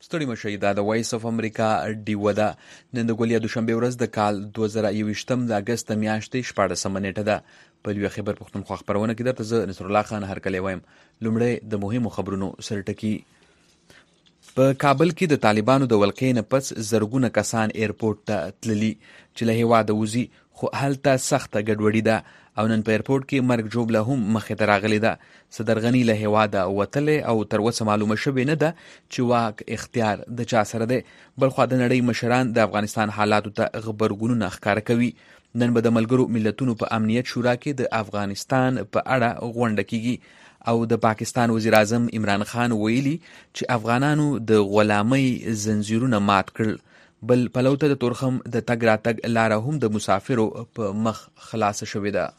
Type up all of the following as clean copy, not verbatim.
ستړي مشئ، دا د وایس اف امریکا ډیوه ده. نن د ګولیا دوشنبه ورځ د کال 2021 د اګست میاشتې 14 نیټه ده. په یو خبر پښتونخوا خبرونه کې درته زه نصر الله خان هرکلی وایم. لومړی د مهمو خبرونو سرټکی. په کابل کې د طالبانو د ولقې نه پس زرګونه کسان ایرپورټ ته تللي چې له هېواده وځي، خو هلته سخته ګډوډي ده او نن په ایرپورټ کې مرګ جوړه هم مخې ته راغلې ده. صدر غني له هېواده وتلی او تر اوسه معلومه شوې نه ده چې واک اختیار د چا سره دی. بلخوا د نړۍ مشران د افغانستان حالاتو ته غبرګونونه ښکاره کوي. نن به د ملګرو ملتونو په امنیت شورا کې د افغانستان په اړه غونډه کیږي او د پاکستان وزیر اعظم عمران خان ویلي چې افغانانو د غلامۍ زنځیرونه مات کړل. بل پلو ته د تورخم د تګ راتګ لاره هم د مسافرو په مخ خلاصه شوې ده.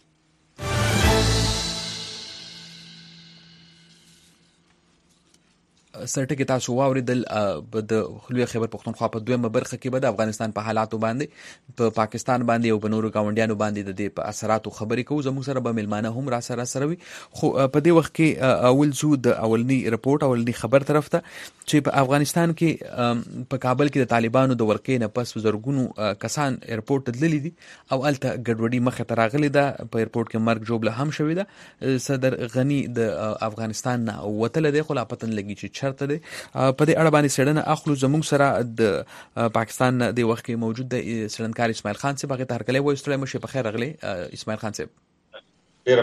سرټکی تاسو واوریدل. د خلوی خیبر پښتونخوا په دویمه برخه کې به د افغانستان په حالاتو باندې، په پاکستان باندې او په نورو ګاونډیانو باندې د دې په اثراتو خبرې کوو. زموږ سره به ملمانه هم را سره وي، خو په دې وخت کې اول ځو د اولنی رپورټ، اولنی خبر طرف ته، چې په افغانستان کې په کابل کې د طالبانو د ولقې نه پس زرګونو کسان ایرپورټ ته تللي دي او هلته ګډوډي مخې ته راغلې ده. په ایرپورټ کې مرګ جوړه هم شوې ده. صدر غني د افغانستان نه وتلی دی، خو لا پته نه لګي چې چرته دی. په دې اړه باندې څېړنه اخلو. زموږ سره د پاکستان نه د وخت کې موجود دی څېړنکار اسماعیل خان صاحب. هغې ته هرکلی وایو. ستړی مه شئ، په خیر راغلی اسماعیل خان صاحب. ډېره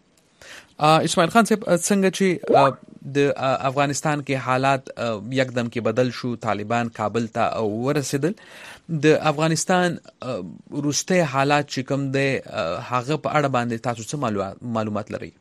مننه. اسماعیل خان صاحب، څنګه چې د افغانستان کې حالات یکدم کې بدل شو، طالبان کابل ته ورسېدل، د افغانستان وروستی حالات چې کوم دی هغه په اړه باندې تاسو څه معلومات لرئ؟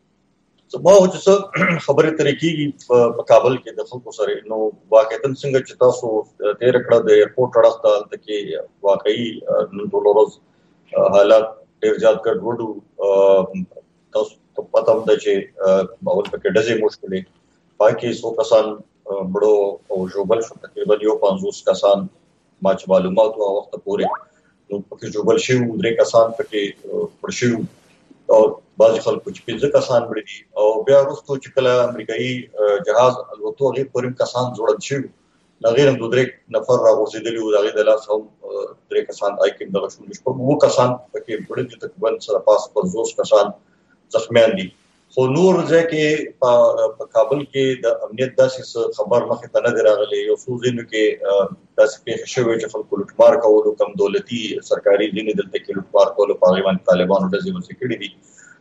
ما چې څه خبرې ترې کېږي په کابل کې د خلکو سره، نو واقعیتاً څنګه چې تاسو تېره کړه د ایرپورټ اړخ ته، هلته کې واقعي نن ټوله ورځ حالات ډېر زیات ګډوډ وو. تاسو ته پته هم ده چې اول پکې ډزې مشکلې، پای کې څو کسان مړو او ژوبل شو، تقریبا 50 کسان ما چې معلومات وو وخته پورې، نو پکې ژوبل شوي 3 کسان پکې مړ شوي او بعضې خلکو چې 5 کسان مړه دي. او بیا وروستو چې کله امریکایي جهاز الوتو، هغې پورې هم کسان ځوړند شوي، هغې هم 2-3 نفر راغورځېدلي وو، د هغې د لاسه هم 3 کسان آی کې دغه شول، شپږ 9 کسان پکې مړه دي، تقریبا سره پاس 50 کسان زخمیان دي. خو نور ځای کې په کابل کې د امنیت داسې خبر مخې ته نه دی راغلی. یو څو ځایونو کې داسې پېښې شوې چې خلکو لوټمار کولو، کم دولتي سرکاري ځینې دلته کې لوټمار کولو، په هغې باندې طالبانو ډزې وسې کړي دي.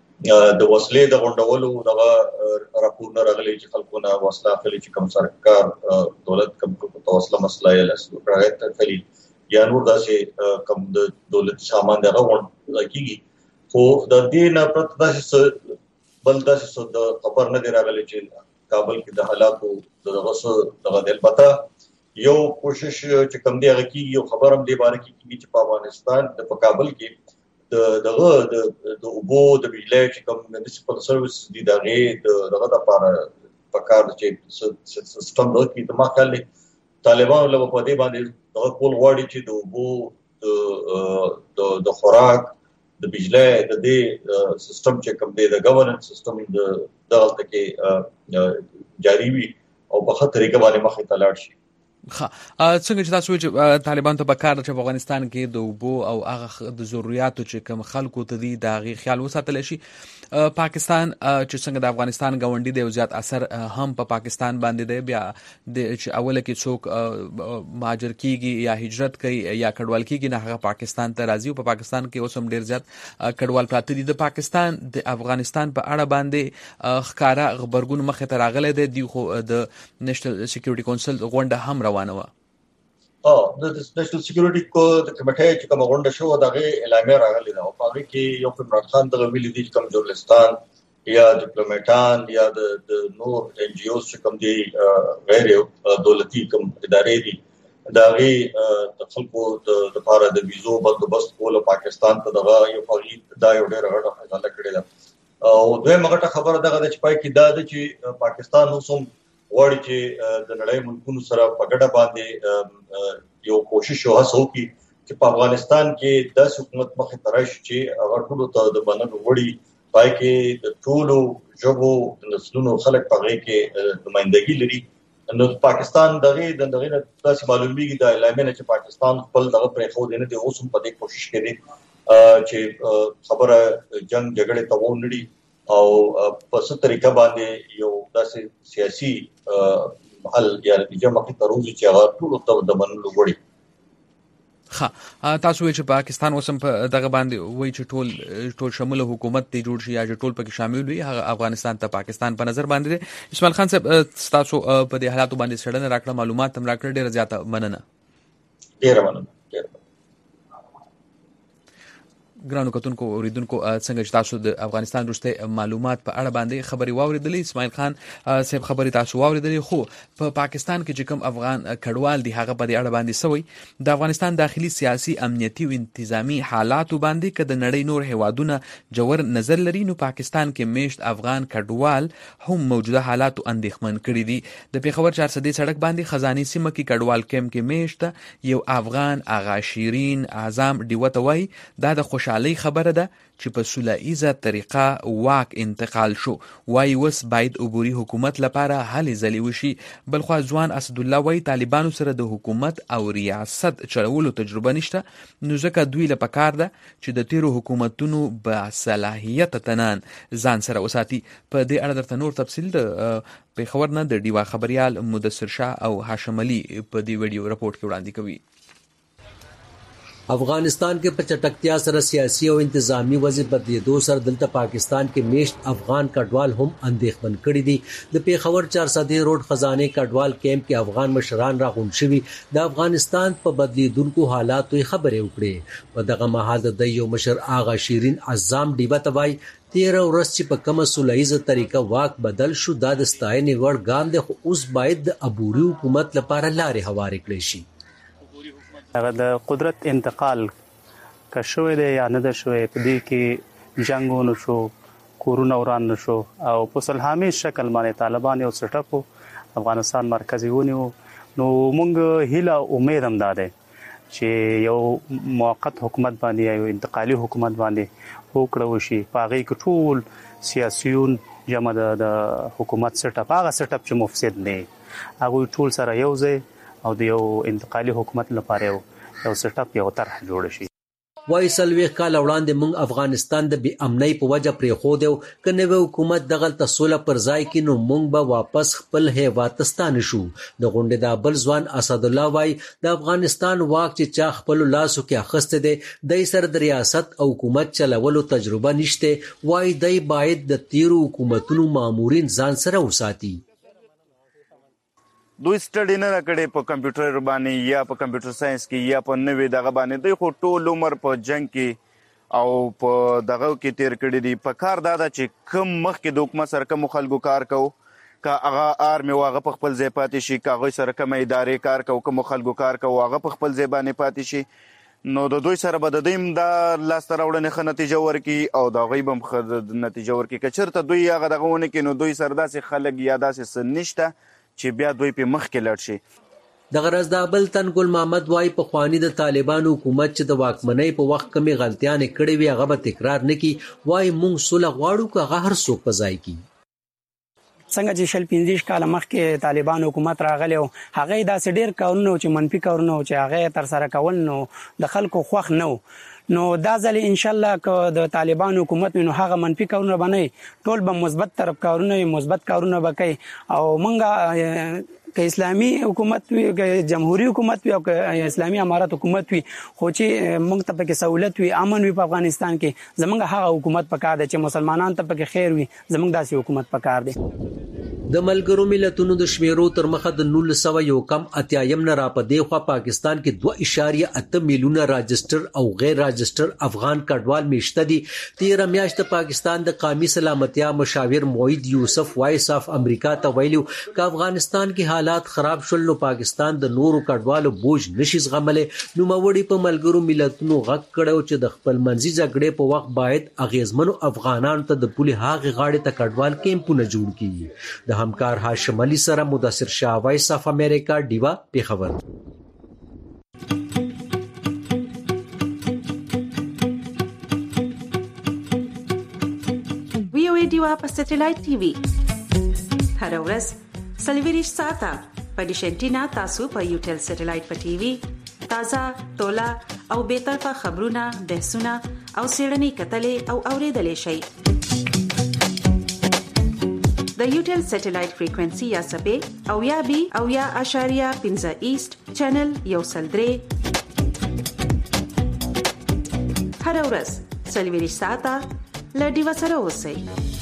د وسلې د غونډولو دغه راپورونه راغلي چې خلکو نه وسله اخلي، چې کوم سرکار دولت کوم ته وسله مسله یې لاسلیک هغې ته اخلي، یا نور داسې کوم د دولتي سامان دی هغه غونډه کېږي. خو د دې نه پرته داسې بل داسې د خبر نه دی راغلی چې کابل کې د حالاتو دغه څه دغه دی. البته یو کوشش چې کوم دی هغه کېږي، یو خبر هم دې باره کې کېږي چې په افغانستان په کابل کې دغه د اوبو د بجلۍ چې کوم میونسپل سروس دي، د هغې دغه دپاره پکار ده چې سیسټم دغه کړي. زما خیال دی طالبانو له به په دې باندې دغه کول غواړي چې د اوبو د خوراک د بجلۍ د دې سیستم چې کوم دی د گورننس سیستم دغلته کې جاري وي او په ښه طریقه باندې مخې ته لاړ شي. څنګه چې تاسو وایئ چې طالبانو ته پکار ده چې په افغانستان کې د اوبو او هغه د ضرورياتو چې کوم خلکو ته دي د هغې خیال وساتلی شي. پاکستان چې څنګه د افغانستان ګاونډي دی او زیات اثر هم په پاکستان باندې دی، بیا چې اوله کې څوک مهاجر کېږي یا هجرت کوي یا کډوال کېږي، نه هغه پاکستان ته راځي او په پاکستان کې اوس هم ډېر زیات کډوال پراته دي. د پاکستان د افغانستان په اړه باندې ښکاره غبرګون مخې ته راغلی دی. دوی خو د نیشنل سیکیورټي کونسل غونډه هم روانه وه. د نیشنل سیکیورټي د کمیټې چې کومه غونډه شوه د هغې اعلامیه راغلې ده او په هغې کې یو عمران خان دغه ویلي دي چې کوم ژورنالستان یا ډیپلوماټان یا د نور ان جی اوز چې کوم دي غیر دولتي کوم ادارې دي، د هغې د خلکو دپاره د ویزو بندوبست کولو پاکستان ته دغه یو دا یو ډېره غټه فیصله کړې ده. او دویمه غټه خبره دغه ده چې پای کې دا ده چې پاکستان اوس هم غواړي چې د نړۍ ملکونو سره په ګډه باندې یو کوشش او هڅه وکړي چې په افغانستان کې داسې حکومت مخې ته راشي چې هغه ټولو ته د منلو وړي، پای کې د ټولو ژبو د نسلونو خلک په هغې کې نمایندګي لري نو پاکستان دغه تاسو معلومیږي د اعلامیه چې پاکستان خپل دغه پرې خو دینه د اوسم په دې کوشش کوي چې خبره جنگ جګړه ته ونړي او په څه طریقه باندې یو داسې سیاسي حل یا نتیجه مخې ته راوځي چې هغه ټول ته د منلو وړي. تاسو چې پاکستان اوسم په دغه باندې وایي چې ټول شامل حکومت ته جوړ شي یا چې ټول پکې شامل وي هغه افغانستان ته پاکستان په نظر باندې اسماعیل خان صاحب تاسو په دې حالاتو باندې سړنه راکړه معلومات هم راکړه ډیره زیاته مننه. ډیره مننه. ګرانو کتونکو اوریدونکو څنګه چې تاسو د افغانستان وروستي معلومات په اړه باندې خبري واوریدلې اسماعیل خان صاحب خبري تاسو واوریدلې خو په پاکستان کې چې کوم افغان کډوال دي هغه په دې اړه باندې سوي د افغانستان داخلي سیاسي امنیتي او انتظامی حالاتو باندې کده نړۍ نور هوادونه جوړ نظر لري نو پاکستان کې میشت افغان کډوال هم موجوده حالاتو اندېښمن کړي دي. د پیښور 400 سړک باندې خزاني سیمه کې کډوال کیمپ کې میشت یو افغان آغا شیرین اعظم دیوته وای دا د خوشحالي خبره ده چې په سوله‌ایزه طریقه واک انتقال شو وای وس باید عبوري حکومت لپاره هلې ځلې وشي. بلخوا ځوان اسد الله وای طالبانو سره د حکومت او ریاست چلولو تجربه نشته نو ځکه دوی له پکار ده چې د تیرو حکومتونو با صلاحیت تنان ځان سره وساتي. په دې اړه درته نور تفصیل د پیښور نه د ډیوا خبريال مدثر شاه او هاشم علي په دې ویډیو رپورت کې وړاندې کوي. افغانستان کې په چټکتیا سره سیاسي او انتظامی وضع بدلیدو سره دلته پاکستان کې میشت افغان کډوال هم اندېښمن کړي دي. د پیښور 400 روډ خزانه کډوال کیمپ کې افغان مشران راغونډ شوي د افغانستان په بدلیدونکو حالاتو خبرې وکړي. په دغه مهال د یو مشر آغا شیرین اعظم دیوته وای 13 ورځ چې په کومه سوله‌ایزه طریقه واک بدل شو دا د ستاینې وړ ګام دی خو اوس باید د عبوري حکومت لپاره لارې هوارې کړې شي. هغه د قدرت انتقال که شوی دی یا نه ده شوی په دې کې جنگونه شو کورونه وران نشو او په صلحامي شکل باندې طالبان یو سټاپو افغانستان مرکزی ونیو نو مونږ هیله امید هم ده چې یو موقت حکومت باندې یو انتقالي حکومت باندې وکړو شي پاغي کې ټول سیاسيون جمع د حکومت سټاپ هغه سټاپ چې مفسد نه هغه ټول سره یو ځای او د یو انتقالي حکومت لپاره یو سټ اپ یو طرح جوړ شي. وای سلوي کال وړاندې موږ افغانستان د بې امنۍ په وجه پرې خو دیو کنه و حکومت دغه تسوله پر ځای کې نو موږ به واپس خپل هیواد ستانه شو. د غونډې د بل ځوان اسد الله وای د افغانستان واک چې چا خپل لاسو کې اخسته دي د سر د ریاست او حکومت چلولو تجربه نشته وای دای باید د تیرو حکومتونو مامورین ځان سره وساتي. دوی سټډي نه کړي په کمپیوټر باندې یا په کمپیوټر ساينس کې یا په نوې دغه باندې دوی خو ټول عمر په جنگ کې او په دغه کې تیر کړي دي. په کار دا چې کم مخ کې د حکومت سره کوم خلکو کار کو کا هغه آرمي واغه په خپل ځای پاتې شي کاغه سره کوم ادارې کار کو کوم خلکو کار کو هغه په خپل ځای باندې پاتې شي نو د دوی سره به د دیم دا لاس تر وړنه خه نتیجه ورکي او دا غیبم خه نتیجه ورکي کچرته دوی هغه دغه ونه کې نو دوی سره داسې خلک یا داسې سنشته چې بیا دوی په مخ کې لړ شي. د غرض د بل تن ګل محمد وای په خواني د طالبانو حکومت چې د واکمنۍ په وخت کمی غلطیاں کړې وي هغه به تکرار نکي وای مونږ صلح غواړو که هغه هر څوک پځای کی. څنګه چې شل 15 کال مخکې طالبان حکومت راغلی او هغه داسې ډیر کارونه چې منفي کارونه چې هغه تر سره کول نو د خلکو خوښ نه نو دا ځل ان شاء الله که د طالبان حکومت نو هغه منفي کارونه باندې ټول به مثبت طرف کارونه مثبت کارونه وکړي او مونږه که اسلامي حکومت وي که جمهوریت حکومت وي او که اسلامي امارات حکومت وي خو چې موږ ته پکې سہولت وي امن وي په افغانستان کې زمونږ هغه حکومت پکار دی چې مسلمانان ته پکې خیر وي زمونږ داسې حکومت پکار دی. د ملګرو ملتونو د شمیرو تر مخه د 1980 نه را پدې خو پاکستان کې 2.8 میلیونه راجستر او غیر راجستر افغان کډوال میشته دي. 13 میاشت پاکستان د قومي سلامتیا مشاور موحد یوسف وایس اف امریکا ته ویلو چې افغانستان کې حالات خراب شول نو پاکستان د نورو کډوالو بوج نشي زغملې نو موري په ملګرو ملتونو غږ کړو چې د خپل منځي جګړې په وخت باید اغیزمنو افغانانو ته د پولي هاغه غاړې ته کډوال کیمپونه جوړ کړي. د همکار هاشم علي سره مدثر شاه وایس اف امریکا ډیوا پیښور. وی او ای ډیوا په سټلایټ ټي وي هر ورځ 24 ساعته په ډیش انټینا تاسو په یوټل سټلایټ په ټي وي تازه تولا او بیطرفه خبرونه بحثونه او سیړنی کتلې او اوریدلې شي د یوټل سټلایټ فریکوئنسي یا سبې او یا بي او یا اشاریه 15 ایست چینل یو سلدري هر ورځ سلویری ساعته لډي وسره اوسئ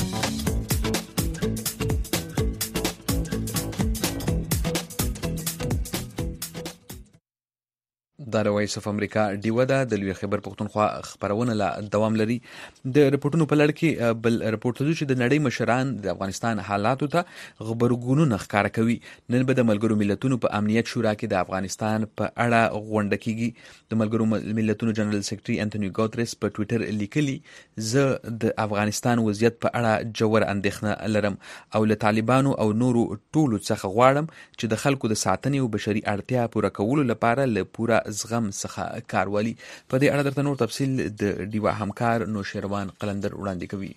د وایس اف امریکا ډیوه ده د لوی خبر پښتونخوا خبرونه لا دوام لري د رپورټونو په لړ کې بل رپورټ چې د نړۍ مشران د افغانستان حالاتو ته خبرګونونه ښکار کوي. نن به د ملګرو ملتونو په امنیت شورا کې د افغانستان په اړه غونډه کیږي. د ملګرو ملتونو جنرال سیکریټري انټونی ګوتریس په ټوئیټر لیکلي زه د افغانستان وضعیت په اړه جوړ اندېښنه لرم او له طالبانو او نورو ټولو څخه غواړم چې د خلکو د ساتنې او بشري اړتیا پوره کولو لپاره له پوره زغم څخه کاروالي. په دې اړه درته نور تفصیل د ډیوا همکار نوشیروان قلندر وړاندې کوي.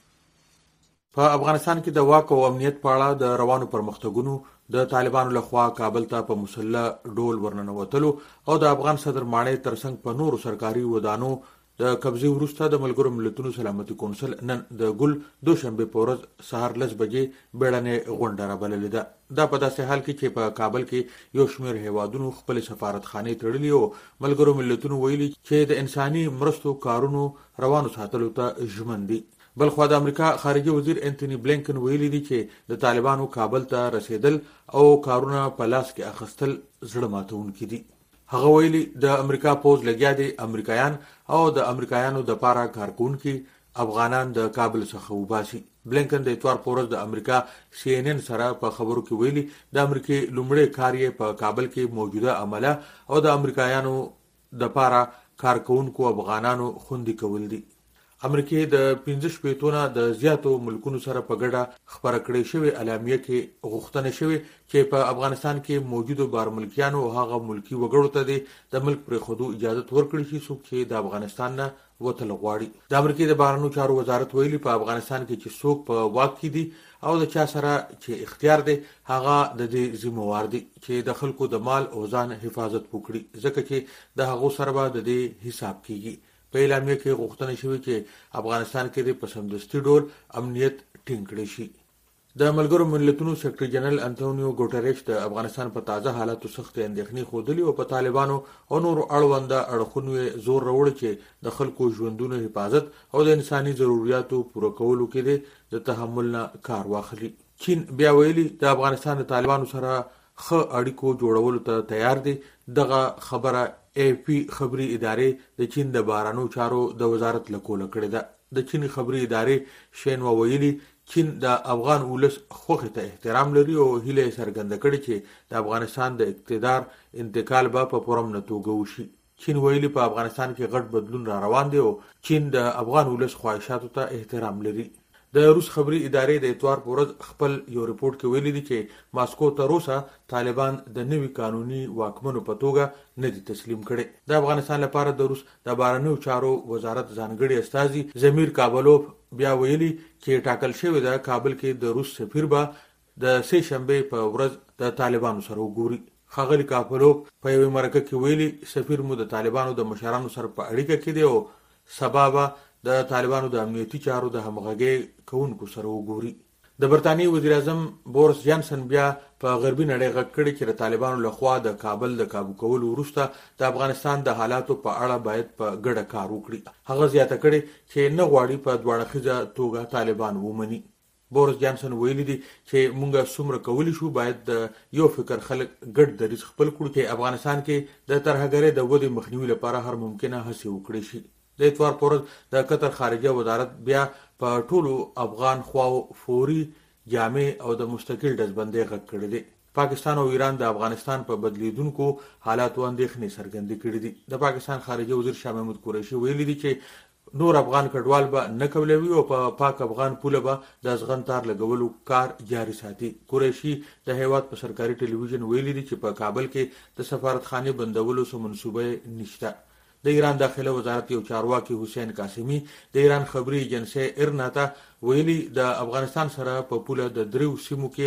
په افغانستان کې د واک او امنیت په اړه د روانو پرمختګونو د طالبانو لخوا کابل ته په مسلح ډول ورننوتلو او د افغان صدر ماڼۍ ترڅنګ په نورو سرکاري ودانو د قبضې وروسته د ملګرو ملتونو سلامتي کونسل نن د ګل دوشنبه په ورځ سهار 10 بجې بیړنۍ غونډه رابللې ده. دا په داسې حال کې چې په کابل کې یو شمېر هیوادونو خپل سفارتخانې تړلې او ملګرو ملتونو ویلي چې د انساني مرستو کارونو روانو ساتلو ته ژمن دي. بلخوا د امریکا خارجي وزیر انټونی بلینکن ویلي دي چې د طالبانو کابل ته رسیدل او کارونه په لاس کې اخیستل زړه ماتونکي دي. هغه ویلي د امریکا پوز لګیا دي امریکایان او د امریکایانو د پاره کارکونکي افغانان د کابل څخه وباسي. بلینکن د اتوار پورز د امریکا CNN سره په خبرو کې ویلي د امریکای لومړی کار یې په کابل کې موجوده عمله او د امریکایانو د پاره کارکونکو افغانانو خوندي کول دي. امریکای د 15 پیټونه د زیاتو ملکونو سره په ګډه خبره کړې شوې اعلامیه کې غوښتنه شوې چې په افغانستان کې موجوده بار ملکیانو او هغه ملکی وګړو ته د ملک پرې خودو اجازه ورکړي شي چې د افغانستان نه وتل غواړي. د امریکای د بهرنیو چارو وزارت ویلي په افغانستان کې چې څوک په واک کې دي او د چا سره چې اختیار دی هغه د دې ذمہوار دي چې د خلکو د مال او ځان حفاظت وکړي ځکه چې د هغو سره به د دې حساب کیږي. په اعلامیه کې غوښتنه شوې چې افغانستان کې د پسندستي ډول امنیت ټینګ کړي شي. د ملګرو ملتونو سیکریټري جنرال انټونیو ګوټریش د افغانستان په تازه حالاتو سخت اندېښنې خوده او په طالبانو او نور اړونده اړخونو زور راوړي چې د خلکو ژوندونو حفاظت او د انساني ضرورتو پوره کولو کې د تحمل نه کار واخلي. چین بیا ویلي د افغانستان د طالبانو سره ښه اړیکو جوړولو ته تیار دي. دغه خبره AP خبري ادارې د چین د بهرنیو چارو د وزارت لکوله کړې ده. د چین خبري ادارې شینوا ویلي چین د افغان ولس خوښه ته احترام لري او هیله څرګنده کړې چې د افغانستان د اقتدار انتقال به په پرمنه توګه وشي. چین ویلي په افغانستان کې غټ بدلون را روان دی او چین د افغان ولس خواهشاتو ته احترام لري. د روس خبري ادارې د اتوار په ورځ خپل یو ریپورت کې ویلي دي چې ماسکو تر اوسه طالبان د نوي قانوني واکمنو په توګه نه دي تسلیم کړي. د افغانستان لپاره د روس د بهرنیو چارو وزارت ځانګړي استازي زمیر کابلوف بیا ویلي چې ټاکل شوی د کابل کې د روس سفیر به د سه شنبه په ورځ د طالبانو سره وګوري. ښاغلي کابلوف په یوه مرکه کې ویلي سفیر مو د طالبانو د مشرانو سره په اړیکه کې دی او سبب د طالبانو د امنیتي چارو د همغږي کوونکو سره وګوري. د برتانیې وزیر اعظم بورس جانسن بیا په غربي نړۍ غږ کړی چې د طالبانو لخوا د کابل د کابو کولو وروسته د افغانستان د حالاتو په اړه باید په ګډه کار وکړي. هغه زیاته کړې چې نه غواړي په دواړه توګه طالبان ومني. بورس جانسن ویلي دي چې مونږ څومره کولی شو باید د یو فکر خلک ګډ دریځ خپل کړو چې افغانستان کې د ترهګرۍ د ودې مخنیوي لپاره هر ممکنه هڅه وکړي شي. د اتوار پورز د قطر خارجه وزارت بیا په ټولو افغان خواو فوري جامع او د مستقل دزبندۍ غږ کړی دی. پاکستان او ایران د افغانستان په بدلیدونکو حالاتو اندېښنې څرګندې کړې دي. د پاکستان خارجه وزیر شاه محمود قریشي ویلي دي چې نور افغان کډوال به نه قبلوي او په پاک افغان پوله به د ځغن تار لګولو کار جاري ساتي. قریشي د هیواد په سرکاري ټلویزیون ویلي دي چې په کابل کې د سفارتخانه بندولو سو منسوبه نشته. د ایران داخله وزارت یو چارواکي حسین قاسمی د ایران خبري ایجنسی ارنا ته ویلي د افغانستان سره په پوله د دریو سیمو کې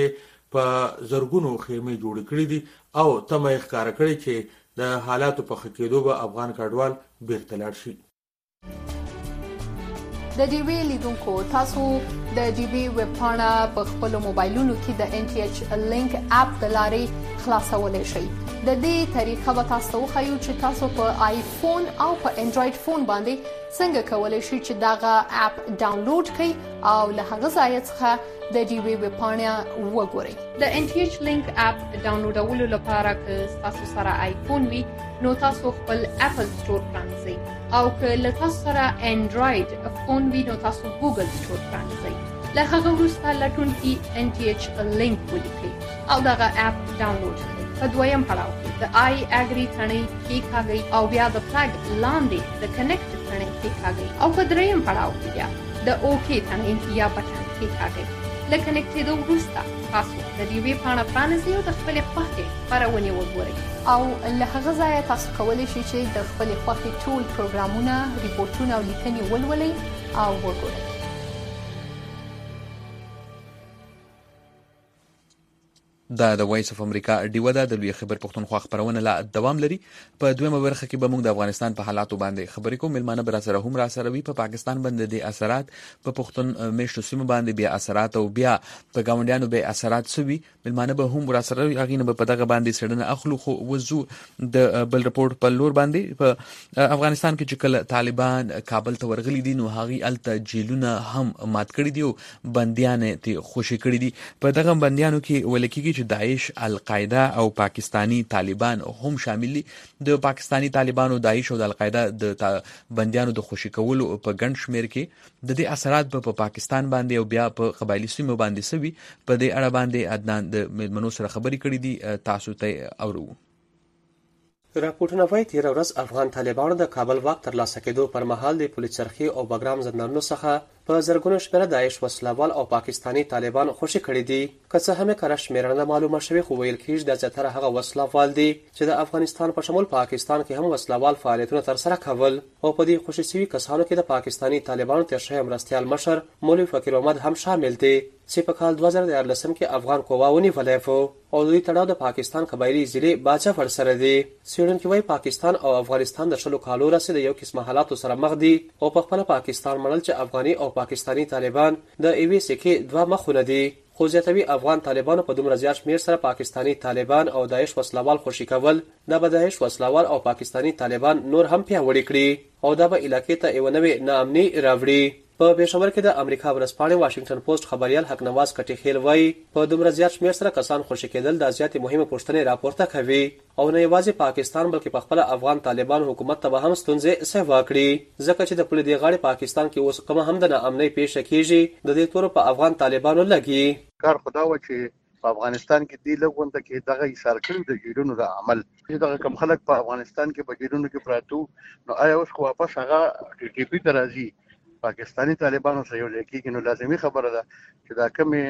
په زرګونو خیمې جوړې کړې دي او تمه یې ښکاره کړې چې د حالاتو په ښه کېدو به افغان کډوال بیرته لاړ شي. د ډیوی لیدونکو تاسو د ډیوی ویب پاڼه په خپل موبایلونو کې د NTH لینک اپ د لارې خلاصولای شئ. د دې طریقه به تاسو وښیو چې تاسو په آیفون او په انډراید فون باندې څنګه کولای شئ چې داغه اپ ډاونلوډ کړئ او له هغه ځای څخه د ډیوی ویب پاڼه وګورئ. د NTH لینک اپ ډاونلوډولو لپاره که تاسو سره آیفون وي نو تاسو خپل اپل سٹور پرانځئ او که له تاسو سره انډراید فون وي نو تاسو ګوګل سٹور پرانځئ. له هغه وروسته لټونکي NTH لینک ولیکئ او دغه اپ ډاونلوډ کړئ. په دویم پړاو کې د آی اګری تڼۍ کېکاږئ او بیا د فلګ لاندې د کنیکټ تڼۍ کېکاږئ او په دریم پړاو کې بیا د اوکې تڼۍ یا بټن کېکاږئ. له کنیکټ کېدو وروسته تاسو د ډیوی پاڼه پرانیزئ او د خپلې خوښې خپرونې وګورئ او له هغه ځایه تاسو کولی شئ چې د خپلې خوښې ټول پروګرامونه، ریپورټونه او لیکنې ولولئ او وګورئ. دا د وایس اف امریکا ډیوه ده. د لوی خبر پښتونخوا خبرونه لا دوام لري. په دویمه برخه کې به موږ د افغانستان په حالاتو باندې خبرې کوو. ملمانه بر سره هم را سره وي. په پاکستان باندې د اثرات په پښتون میشتو سیمه باندې بیا اثرات او بیا په گاونډیانو به اثرات سوي. ملمانه به هم را سره غاغینه په دغه باندې سړنه اخلو خو وزو د بل رپورت په لور باندې په افغانستان کې چې کله طالبان کابل ته ورغلي دي نو هغه الته جیلونه هم مات کړی دي او بنديان ته خوشی کړی دي. په دغه بنديانو کې ولکېږي چې داعش، القاعده او پاکستانی طالبان هم شامل دي. د پاکستانی طالبانو، داعش او د القاعده د بنديانو د خوشی کولو په ګڼ شمیر کې د دې اثرات په پاکستان باندې او بیا په قبایلی سیمو باندې سوي. په دې اړه باندې عدنان د ملمنو سره خبرې کړې دي. تاسو ته اورو. راپورټونه وايي تیر ورځ افغان طالبانو د کابل واک ترلاسه کېدو پر مهال د پولیس چرخي او بګرام زندانونو څخه په زرګونو شمېره داعش وسلوال او پاکستانی طالبان خوشي کړي دي. که څه هم کره شمېرنه معلومه شوې خو ویل کېږي د زیاتره هغه وسلوال دي چې د افغانستان په شمول پاکستان کې هم وسلوال فعالیتونه ترسره کول او په دې خوشي شوي کسانو کې د پاکستانی طالبانو تیر شوی مرستیال مشر مولوي فقیر احمد هم شامل دي چې په کال 2014 کې افغان قوا ونیولای وو او دوی تړاو د پاکستان قبایلی ضلع باچا ورسره دي. څېړونکي وايي پاکستان او افغانستان د شلو کالو راهیسې د یو قسم حالاتو سره مخ دي او په خپل پاکستان منل چې افغاني او پاکستانی طالبان د ایوي سکه دوه مخونه دي. خو زیاتوي افغان طالبانو په دومره زیات شمېر سره پاکستانی طالبان او داعش وسلوال خوشي کول دا به داعش وسلوال او پاکستانی طالبان نور هم پیاوړي کړي او دا به علاقې ته یو نوې ناامني راوړي. په پېښور کې د امریکا ورځپاڼې واشنگټن پوسټ خبريال حق نواز کټیخیل وایي په دومره زیات شمېر سره کسان خوشي کېدل د زیاتې مهمه پوښتنې راپورته کوي او نه یوازې پاکستان بلکې په خپل افغان طالبان حکومت ته به هم ستونزې سیوا کړي ځکه چې د پولیس دی غاړې پاکستان کې اوس کومه هم د ناامنۍ پیښه کېږي د دې تورو په افغان طالبانو لګي. کار خدا و چې په افغانستان کې دی لګونده کې دغه ایثار کړی د جیلونو د عمل چې دغه کم خلک په افغانستان کې په جیلونو کې پراته نو آیا اوس خو واپس هغه TTP ته راځي پاکستانی طالبانو سره یو لیکي نو لازمي خبره ده چې دا کمی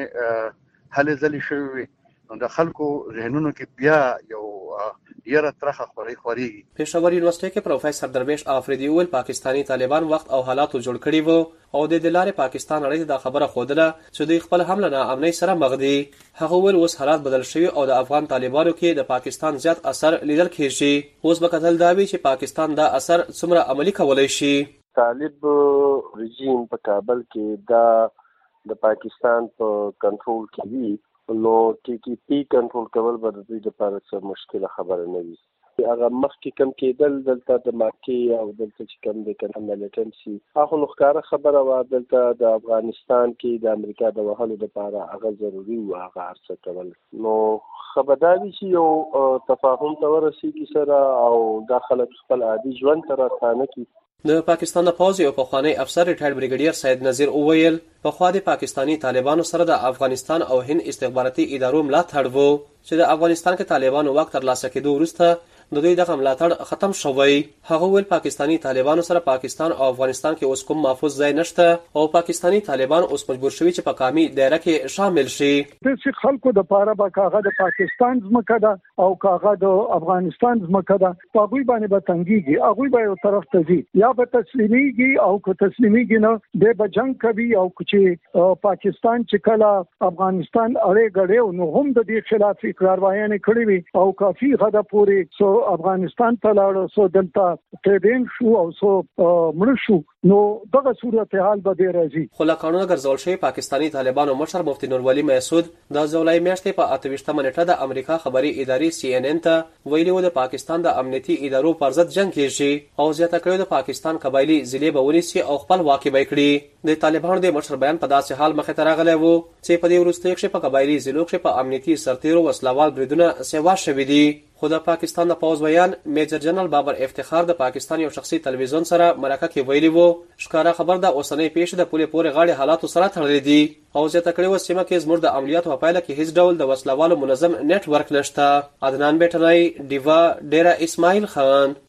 هلې ځلې شوی نو د خلکو ذهنونو کې بیا یو یره ترخه خوريږي. پېښور یونیورسيټي کې پروفیسور درویش آفریدي ول پاکستانی طالبان وخت او حالاتو جوړ کړي وو او د دلارې پاکستان اړې د خبره خوده چې دوی خپل حمله نه امنۍ سره مخ دي. هغه ول اوس حالات بدل شوي او د افغان طالبانو کې د پاکستان زیات اثر لیدل کېږي. اوس به کتل دا وی چې پاکستان دا اثر څومره عملی کولای شي. طالب رژیم په کابل کې دا د پاکستان په کنټرول کې وي نو TTP کنټرول کول به د دوی لپاره څه مشکله خبره نه وي. هغه مخکې کم کېدل دلته د مارکې او دلته چې کم د کنټرول شي هغه نو ښکاره خبره وه دلته د افغانستان کې د امریکا د وهلو لپاره هغه ضروري و هغه هر څه کول نو خبرداري چې یو تفاهم ته ورسېږي سره او دا خلک خپل عادي ژوند ته راستانه کړي. د پاکستان د پوځ یو پخوانی افسر ریټایر بریګیډیر سید نذیر اوویل په خوا د پاکستانی طالبانو سره د افغانستان او هند استخباراتي ادارو ملاتړ وو چې د افغانستان کې طالبانو واک ترلاسه کېدو وروسته د دوی دغه ملاتړ ختم شوی. هغه ویل پاکستانی طالبانو سره پاکستان او افغانستان کې اوس کوم محفوظ ځای نشته او پاکستانی طالبان اوس مجبور شوي چې په قومي دایره کې شامل شي. د خلکو د پاره به کاغه د پاکستان ځمکه ده او کاغه د افغانستان ځمکه ده، په هغوی باندې به تنګیږي، هغوی به یو طرف ته ځي، یا به تسلیمیږي او که تسلیمیږي نه دی به جنگ کوي. او چې پاکستان چې کله افغانستان اړې ګړې نو هم د دې خلاف اقراروايانې کړې وي او کافي حد پورې سو افغانستان ته لاړ، سو دلته تربین شو او سو مړ شو، نو دغه صورتحال به دی راځي. خو له قانونه ګرځول شوی پاکستانی طالبانو مشر مفتي نورولي مسعود د جولای میاشتې په 28 نیټه د امریکا خبري ادارې CNN ته ویلي و د پاکستان د امنیتي ادارو پر ضد جنگ کیږي او زیاته کړی د پاکستان قبایلی ضلع به ونیسي او خپل واکې به کړي. د طالبانو د مشر بیان په داسې حال مخې ته راغلی و چې په دې وروستیو کې په قبایلی ضلعو کې په امنیتي سرتیرو وسلوال بریدونه سیوا شوي دي. خو د پاکستان د پوځ بیان میجر جنرال بابر افتخار د پاکستان یو شخصي تلویزیون سره مرکه کې ویلي وو ښکارا خبر د اوسنۍ پیښې د پولې پورې غاړې حالاتو سره تړلې دي او زیاته کړې و سیمه کې زموږ د عملیاتو په پایله کې هیڅ ډول د وسلوالو منظم نت ورک نشته. عدنان بیټنای، ډیوا، ډیرا اسماعیل خان.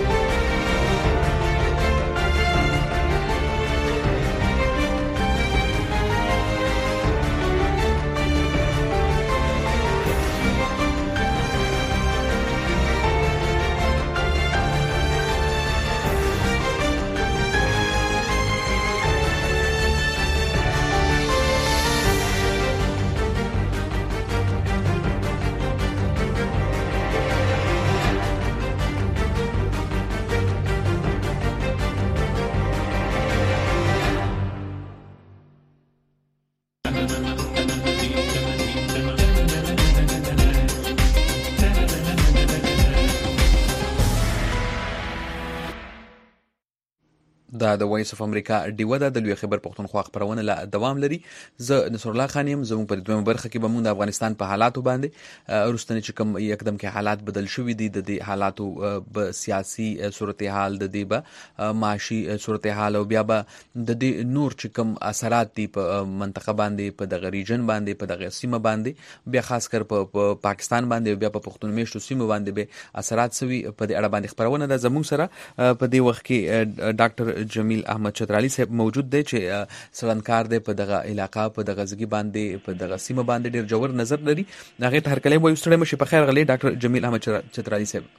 دا د وایس اف امریکا ډیوه د لوی خبر پښتونخوا خبرونه لا دوام لري. زه نصر الله خان یم. زموږ په دویمه برخه کې به موږ د افغانستان په حالاتو باندې ورستنه چې کوم یکدم کې حالات بدل شوي دي، د دې حالاتو په سیاسي صورتحال، د دې به معاشي صورتحال او بیا به د دې نور چې کوم اثرات دي په منطقه باندې، په دغه ریجن باندې، په دغه سیمه باندې، بیا خاص کر په پاکستان باندې، بیا په پښتون میشتو سیمه باندې به اثرات سوي په دې اړه باندې خبرونه ده. زموږ سره په دې وخت کې ډاکټر جمیل احمد چترالی صاحب موجود دی چې سړندکار دی په دغه علاقه، په دغه ځګي باندې، په دغه سیمه باندې ډیر جوړ نظر لري. هغه ته هر کله وایو ستړي مشه په خیر غلي ډاکټر جمیل احمد چترالی صاحب.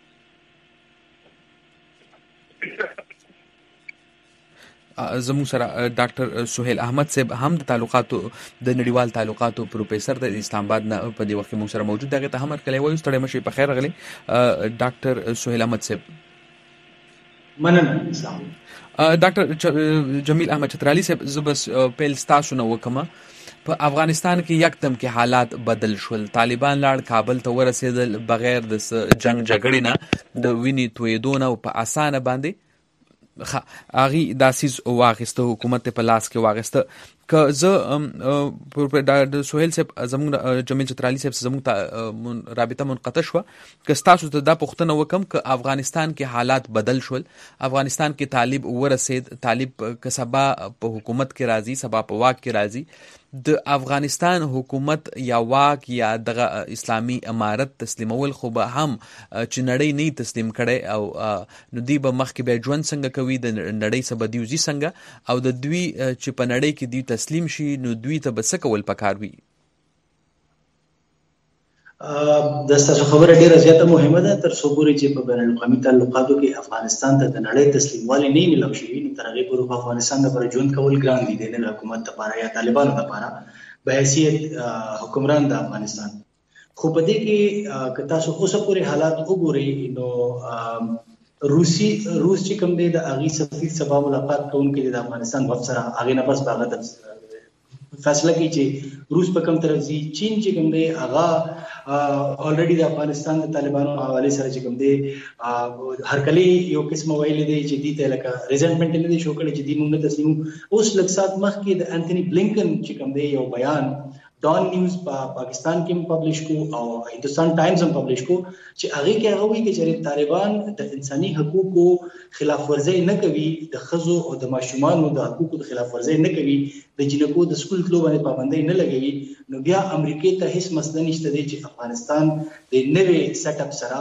زموږ سره ډاکټر سہیل احمد صاحب هم د تعلقاتو د نړیوال تعلقاتو پروفیسور د اسلام آباد نه په دې وخت کې موږ سره موجود دی. هغه ته هم هر کله وایو ستړي مشه په خیر غلي ډاکټر سہیل احمد صاحب. مننه. ډاکټر جمیل احمد چترالی صاحب، زه بس پیل ستاسو نه وکم. په افغانستان کې یکدم کې حالات بدل شول، طالبان لاړ کابل ته ورسېدل بغیر د جنگ جګړې نه، د وینې تویېدو نه او په اسانه باندې هغه داسیز واغسته، حکومت په لاس کې واغسته. که زه د سہیل صاحب زموږ جمیل چترالی صاحب زموږ رابطه منقطع شوه، که ستاسو ته دا پوښتنه وکم که افغانستان کې حالات بدل شول، افغانستان کې طالب ورسید، طالب که سبا په حکومت کې راځي، سبا په واک کې راځي، د افغانستان حکومت یا واک یا دغه اسلامی امارت تسلیمول خو به هم چې نړۍ نه تسلیم کړي او نو دی به مخکې به ژوند څنګه کوي، د نړۍ سبا دیوزي څنګه، او د دوی چې په نړۍ کې دی تسلیم شي نو دوی ته به څه کول پکار وي؟ د ستاسو خبره ډیره زیاته مهمه ده. تر څو پورې چې په بین الاقوامي تعلقاتو کې افغانستان ته د نړۍ تسلیموالی نه ملو شوي، نو تر هغې پورې په افغانستان لپاره ژوند کول ګران دي، د نن حکومت لپاره یا طالبانو لپاره په حیثیت حکمران د افغانستان. خو په دې کې که تاسو اوسه پورې حالات وګورئ، نو روس چې کوم دی د هغې سفیر سبا ملاقات کوونکی د افغانستان وفد سره هغې نه بس په هغه فیصله کوي چې روس په کوم طرف ځي. چین چې کوم دی هغه الریډي د افغانستان د طالبانو حواله سره چې کوم دی هر کله یو قسم ویل دی چې دې ته لکه ریزنټمنټ نه دی شو کړی چې دې موږ نه تسلیم. اوس لږ سات مخکې د انټونی بلینکن چې کوم دی یو بیان ډان نیوز په پاکستان کې پبلش کو او هندوستان ټایمز هم پبلش کو چې هغه کې هغه وایي چې طالبان د انساني حقوقو خلاف ورزي نه کوي، د ښځو او د ماشومانو د حقوقو د خلاف ورزي نه کوي، د جنکو د سکول تلو باندې پابندۍ نه لګوي، نو بیا امریکا ته هیڅ مسله نشته دی چې افغانستان د نوې سیټ اپ سره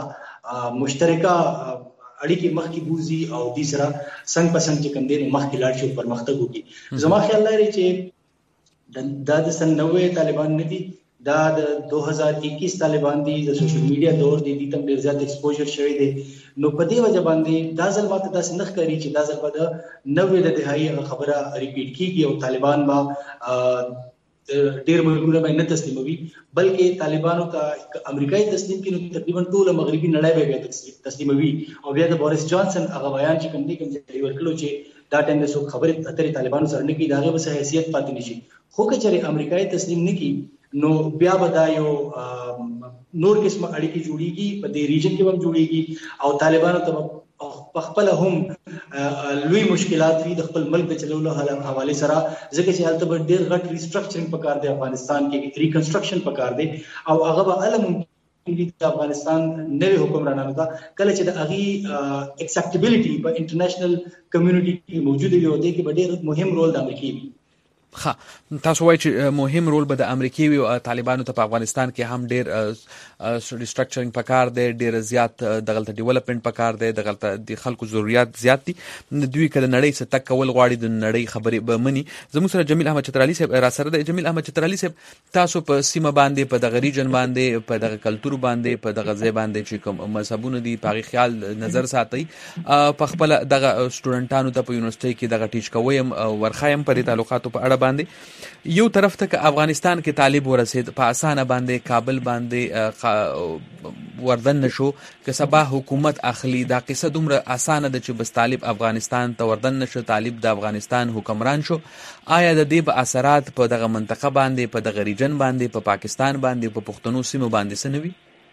مشترکه اړیکې مخکې بوزي او د سره څنګه پسند چې کوم دین مخکې لاړ شي پرمختګ وکړي. زما خیال لري چې د سن 90 طالبان نه دي، دا د 2021 طالبان دي، د سوشل میډیا دور دی، د تم ډیر زیات ایکسپوژر شوی دی. نو په دې وجه باندې دا ځل ماته داسې نه ښکاري چې دا ځل به د 90 د دهایي خبره ریپیټ کیږي او طالبان به ډیر ملکونه به نه تسلیموي، بلکې طالبانو ته امریکایي تسلیم کینو تقریبا ټول مغربي نړۍ به تسلیموي. او بیا د بوریس جانسن هغه بیان چې کوم دی کوم ځای ورکړو چې دا ټیم د څوک خبرې اترې طالبانو سره نه کوي، دا غو به حیثیت پاتې نشي. خو که چېرې امریکایي تسلیم نه کی نو بیا به دا یو نور قسم اړیکې جوړیږي، په دې ریجن کې هم جوړیږي او طالبانو ته په خپل هم لوی مشکلات وي د خپل ملک د چلولو حواله سره، ځکه چې هلته به ډېر غټ ریسټرکچرینګ پکار دی، افغانستان کې ریکنسټرکشن پکار دی او هغه به علم د افغانستان نوې حکمرانانو ته کله چې د هغې اکسپټیبلټي په انټرنیشنل کمیونټي کې موجوده وي او دې کې به ډېر مهم رول د امریکې وي. تاسو وایئ چې مهم رول به د امریکای وي او طالبانو ته په افغانستان کې هم ډیر ریسټرکچرینګ پکار دی، ډیر زیات دغلته ډیولپمنٹ پکار دی، دغلته د خلکو ضرورت زیات دي. دوی کله نړۍ څخه تک کول غواړي د نړۍ خبرې به مني. زموږ سره جمیل احمد چترالي صاحب را سره دی. جمیل احمد چترالي صاحب، تاسو په سیمه باندې، په دغه ریجن باندې، په دغه کلتور باندې، په دغه ځای باندې چې کوم مذهبونه دي په خیال نظر ساتي، په خپل دغه سټوډنټانو ته په یونیورسيټي کې دغه ټیچ کویم ورخایم پر تعلقاتو په اړه باندې. یو طرف ته که افغانستان کې طالب ورسید په اسانه باندې کابل باندې وردن نشو، که سبا حکومت اخلي، دا قصه دومره اسانه ده چې بس طالب افغانستان ته وردن نشو، طالب د افغانستان حکمران شو. آیا د دې په اثرات په دغه منطقه باندې، په دغه ریجن باندې، په پاکستان باندې، په پښتنو سیمو باندې څه نه وي؟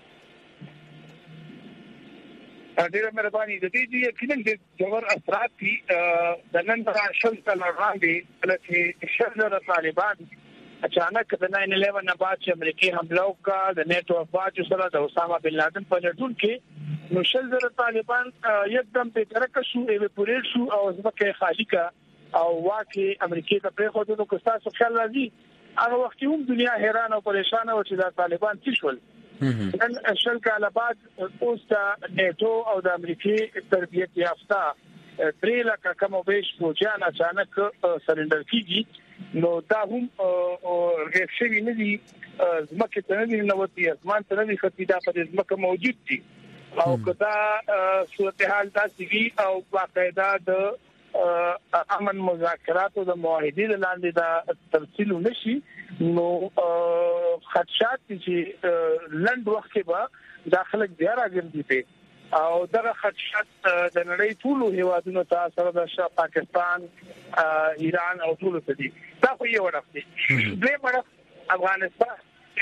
ډیره مهرباني. د دې یقینا د جوړ اثرات دي د نن را شل کال وړاندې چې شل طالبان اچانک د 9/11 نه بعد چې امریکای حمله وکړه د نیټو افواج سره د اسامه بن لادن په لټون کې، نو شل طالبان یکدم په ترک شو، ایوپوریټ شو او ځکه خالی کا او واکه امریکای ته پرې خو نو کوستا خیال راځي هغه وخت هم دنیا حیران او پریشان و چې د طالبان څه شول. نن شل کال بعد اوس د نیټو او د امریکای تربیت یافته 3 لک کم او بیش فوجیان اچانک سرندر کیږي، نو دا هم ریښې نه دي، ځمکه ته نه دي نوتی، اسمان ته نه دي خطي، دا په ځمکه موجود دي او کدا صورتحال تاسو وی او باقاعده د امن مذاکرات او د معاهدې لاندې دا تفصیل نشي، نو خدشات چې لند وخت کې به داخله بیا راګرځي په او دغه خدشات د نړۍ ټول هیوادونو ته سره د پاکستان، ایران او ټول څه دي. دا خو یو ورته دی. دوی مړه افغانستان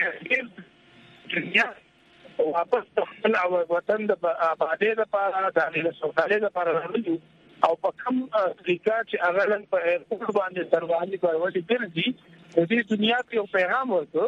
دنیا واپس خپل وطن د آبادی لپاره، د سوکالۍ لپاره راغلي او په کوم طریقه چې هغه نن په ایرپورټ باندې سروالي کوي ګرځي، د دې دنیا کې یو پیغام ورته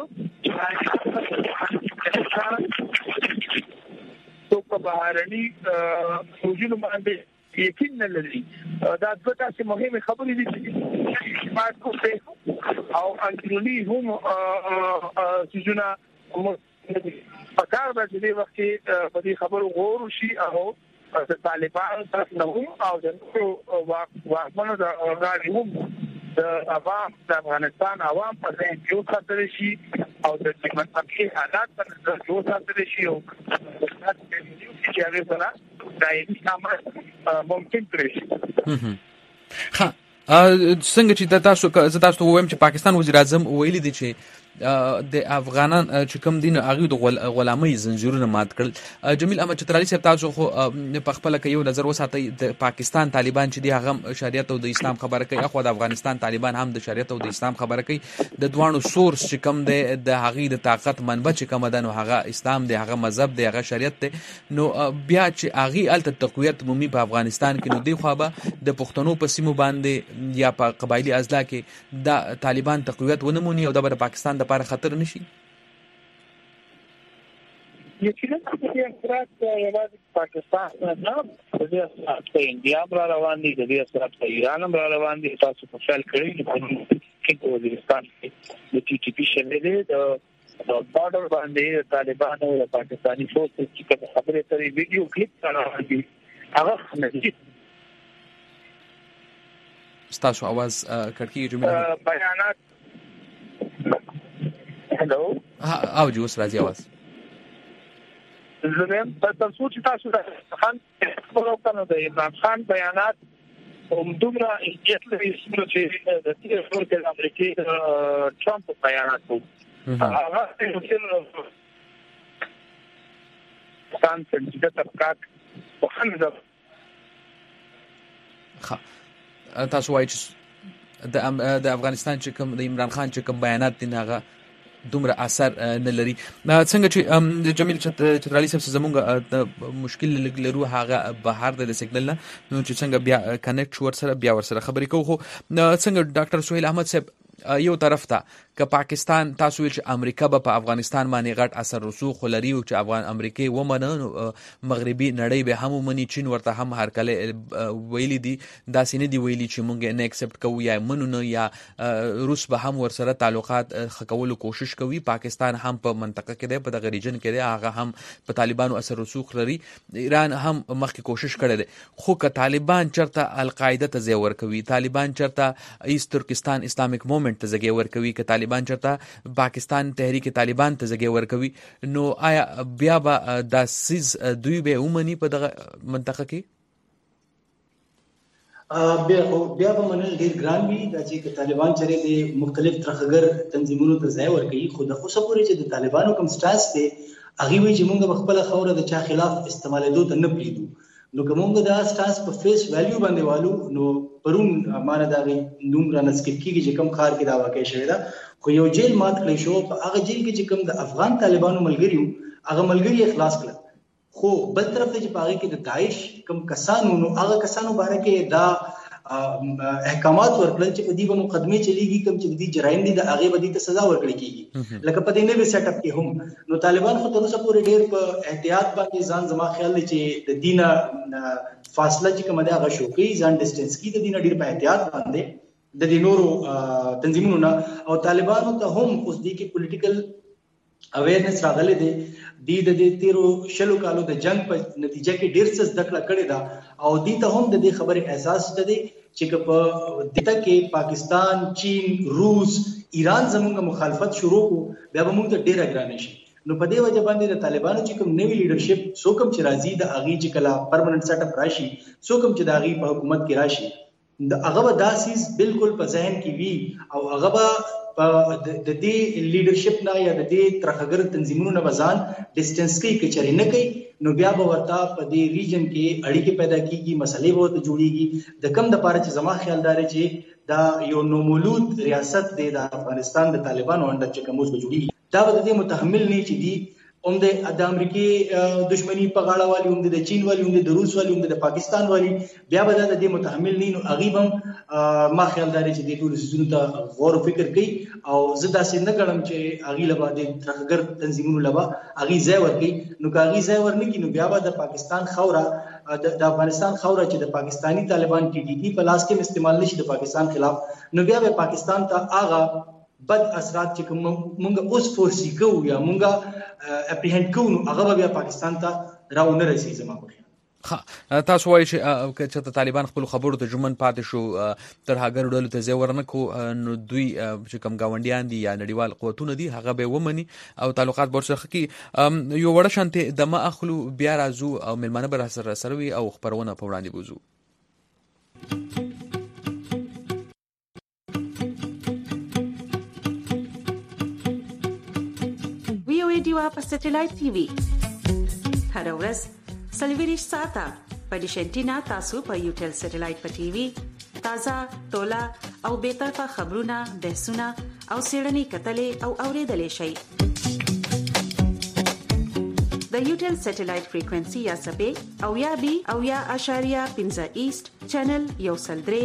تو په بهرني وجود باندې یقین نه لري. دا د تاسو مهمه خبرې دي چې ما کوته او انګرونی هم سيزونه پکار به دې وخت په دې خبرو غور شي او د طالبان طرف نه هم او د واکمنو د اورګاني هم د افغانستان عوام په ځای یو ساتل شي او د منطقي حالات په یو ساتل شي او چې هغه سره دایمي عمل ممکن کړي. څنګه چې تاسو وایم چې پاکستان وزیر اعظم ویلي دی چې د افغانان چې کوم دین هغه د غلامۍ زنجیرونه مات کړل. جمیل احمد چترالي صاحب، تاسو خو په خپل کې یو نظر وساتئ، د پاکستان طالبان چې دی هغه شریعت او د اسلام خبره کوي، اخو د افغانستان طالبان هم د شریعت او د اسلام خبره کوي. د دوانو سورس چې کوم دی د هغه د طاقت منبع چې کوم ده، نو هغه اسلام دی، هغه مذهب دی، هغه شریعت دی. نو بیا چې هغه الته تقویت مومي په افغانستان کې، نو دی خو به د پښتنو په سیمو باندې یا په قبایلی اضلاع کې د طالبان تقویت ونموني او د پاکستان لپاره خطر نشي. یقینا چې اثرات یوازې پاکستان نه، د دې اثرات په انډیا را روان دي، د دې اثرات په ایران را روان دي. تاسو په خیال کړئ چې په وزیرستان کې د ټي ټي پی شمېلې د نو بارډر باندې طالبانو او پاکستاني فوج چې کوم خبرې ترې ویډیو کلیپ راوړي هغه نه ستاسو आवाज کړکۍ جمله بیانات هلو او جو اوس راځي आवाज زموږ په تاسو چې تاسو خان خبرو کنه د عمران خان بیانات دومره احتیاط لري چې د تیر ورته د امریکای ټرمپ بیانات وو هغه څنګه چې د طبقات په خنځ تاسو وایئ چې د افغانستان چې کوم د عمران خان چې کوم بیانات دي هغه دومره اثر نه لري. څنګه چې جمیل چترالي صاحب زمونږ مشکل لرو هغه بهر د سیګنل نه نو چې څنګه بیا کنیکټ ور سره بیا ور سره خبرې کوو. خو څنګه ډاکټر سہیل احمد صاحب یو طرف ته که پاکستان تاسو ویل چې امریکا به په افغانستان باندې غټ اثر رسوخ لري او چې امریکای ومنه مغربي نړۍ به هم ومني چین ورته هم هر کله ویلي دي داسې نه دی ویلي چې مونږ نه اکسپټ کوو یا منو نه یا روس به هم ور سره تعلقات خکولو کوشش کوي. پاکستان هم په منطقه کې دی په دغه ریجن کې دی هغه هم په طالبانو اثر رسوخ لري. ایران هم مخکې کوشش کړی دی خو که طالبان چرته القاعده ته ځای ورکوي طالبان چرته ایست ترکستان اسلامیک موومنت ته ځای ورکوي که طالبان چرته پاکستان تحریک طالبان ته ځای ورکوي نو آیا بیا به دا سیز دوی به ومني په دغه منطقه کې بیا به منل ډیر ګران وي دا چې طالبان چره د مختلف ترخګر تنظیمونو ته ځای ورکوي خو د اوسه پورې چې د طالبانو کوم سټانس دی هغه وی چې موږ خپل خوره د چا خلاف استعمالېدو ته نه پریدو نو کومه دا سټانس په فیس ویلیو باندې والو نو پرون مانه دا نوم را نسکټ کیږي چې کوم خار کې دا واقع شوی دا خو یو جیل مات کړی شو په هغه جیل کې چې کوم د افغان طالبانو ملګریو هغه ملګری اخلاص کړ خو بل طرف ته چې پاره کې د داعش کوم کسانو نو هغه کسانو باره کې دا احکامات ورکړل چې په دې باندې مقدمه چلیږي کوم چې دې جرایم دي د هغه باندې ته سزا ورکړي کیږي لکه په دې نوې سیټ اپ کې هم نو طالبان خو تر اوسه پورې ډېر په احتیاط باندې ځان زما خیال دی چې د دینه فاصله چې کومه ده هغه شوقي ځان ډیسټنس کې د دینه ډېر په احتیاط باندې د نورو تنظیمونو نه او طالبانو ته هم اوس دې کې پولیټیکل اویرنس راغلی دی د تیرو شلو کالو د جنگ په نتیجه کې ډیر څه زده کړه کړې ده او دې ته هم د دې خبرې احساس دی چې په دته کې پاکستان چین روس ایران زموږه مخالفت شروع کو بیا به موږ ته ډیر اګران شي نو په دې وجه باندې د طالبانو چې کوم نوی لیډرشپ څوک چې راځي د اغي چې کلا پرمننت سیټ اپ راشي څوک چې د اغي په حکومت کې راشي د هغه داسیز بالکل په ذهن کې وی او هغه د دې لیډرشپ نه یا د دې ترخګر تنظیمونو نه وزن ډیسټنس کې کچري نه کوي نو بیا به ورته په دې ریجن کې اړیکې پیدا کیږي مسلې وته جوړيږي د کم د پاره چې زما خیال دار چې دا یو نومولود ریاست دی د افغانستان د طالبانو اندر چې کوم څه جوړيږي دا به دې متحمل نه چې دی هم د امریکای دښمنی په غاړه والی هم د چین والی هم د روس والی هم د پاکستان والی بیا به د دې متحمل نه نو غیبم ما خیال دار چې د ټول سيزونو ته غور او فکر کوي او زه داسې نه ګڼم چې اغي لبا د ترخګر تنظیمونو لبا اغي ځای ورکي نو کاغي ځای ورنکي نو بیا به د پاکستان خوره د افغانستان خوره چې د پاکستانی طالبان ټي ټي پی په لاس کې استعمال نشي د پاکستان خلاف نو بیا به پاکستان ته آغا بد اثرات چې مونږ اوس فورسي کوو یا مونږ اپریهند کوو نو هغه بیا پاکستان ته راو نه رسي زما په تاسو وایئ چې طالبان خپل خبرو ته جمن پاتې شو تر هغه ډول ته ځای ورنکو نو دوی چې کوم گاونډیان دي یا نړیوال قوتونه دي هغه به ومني او تعلقات ورسره کی یو وړه شانته د ما اخلو بیا راځو او ملمنه بر سره وي او خبرونه په وړاندې بوزو. ډیوا په سټلایټ ټي وي هر ورځ سلویریش ساته په ډیشنټینا تاسو په یوټل سټلایټ په ټي وي تازه تولا او به طرفه خبرونه بحثونه او سیړنی کتلې او اوریدلې شي د یوټل سټلایټ فریکوئنسي یا سبې او یا بي او یا اشاریه 15 ایست چینل یو سلدري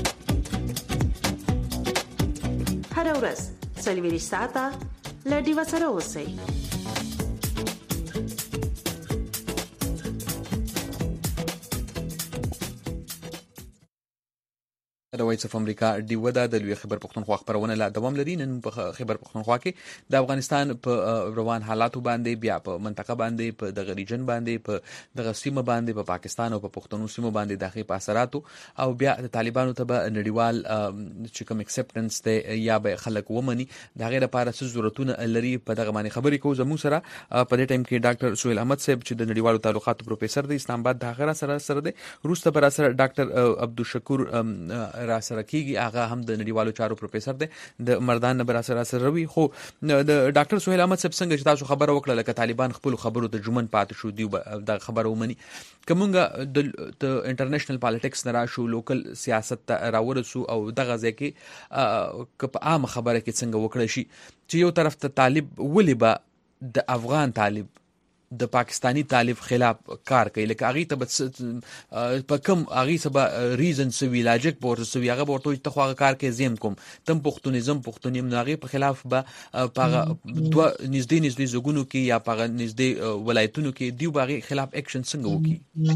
هر ورځ سلویریش ساته لډي وسره اوسئ. د وایس اف امریکا ډیوه د لوی خبر پښتونخوا خبرونه لا دوام لري. نن په خبر پښتونخوا کې د افغانستان په روان حالاتو باندې بیا په منطقه باندې په د ریجن باندې په د سیمه باندې په پاکستان او په پښتونو سیمه باندې دغه په اثراتو او بیا د طالبانو ته به نړیوال چې کوم اکسپټنس ته یا به خلک ومني د غیر لپاره څه ضرورتونه لري په دغه باندې خبرې کوو. زموږ سره په دې ټایم کې ډاکټر سهیل احمد صاحب چې د نړیوالو تعلقاتو پروفیسور دی اسلام آباد د هغه سره دی. روسته پر سره ډاکټر عبدالشکور را سره کیږي هغه هم د نړیوالو چارو پروفیسور دی د مردان نه بر سره روي. خو د ډاکټر سهیل احمد صاحب څنګه چې تاسو خبره وکړه لکه طالبان خپل خبرو ته جمن پات شو دی د خبرو ومني کومه د انټرنیشنل پالیټکس نه راشو لوکل سیاست ته راورسو او دغه ځکه کپ عام خبره کې څنګه وکړه شي چې یو طرف ته طالب ولې به د افغان طالب د پاکستانی طالب خلاف کار کوي لکه هغه ته په کوم هغه سبا ریزن سوي لاجیک پورته سوي هغه ورته ته خو هغه کار کوي زم کوم تم پښتونیزم پښتونیم نه هغه په خلاف به پاغه دوه نږدې زګونو کې یا پاغه نږدې ولایتونو کې دیو باغي خلاف اکشن څنګه وکي.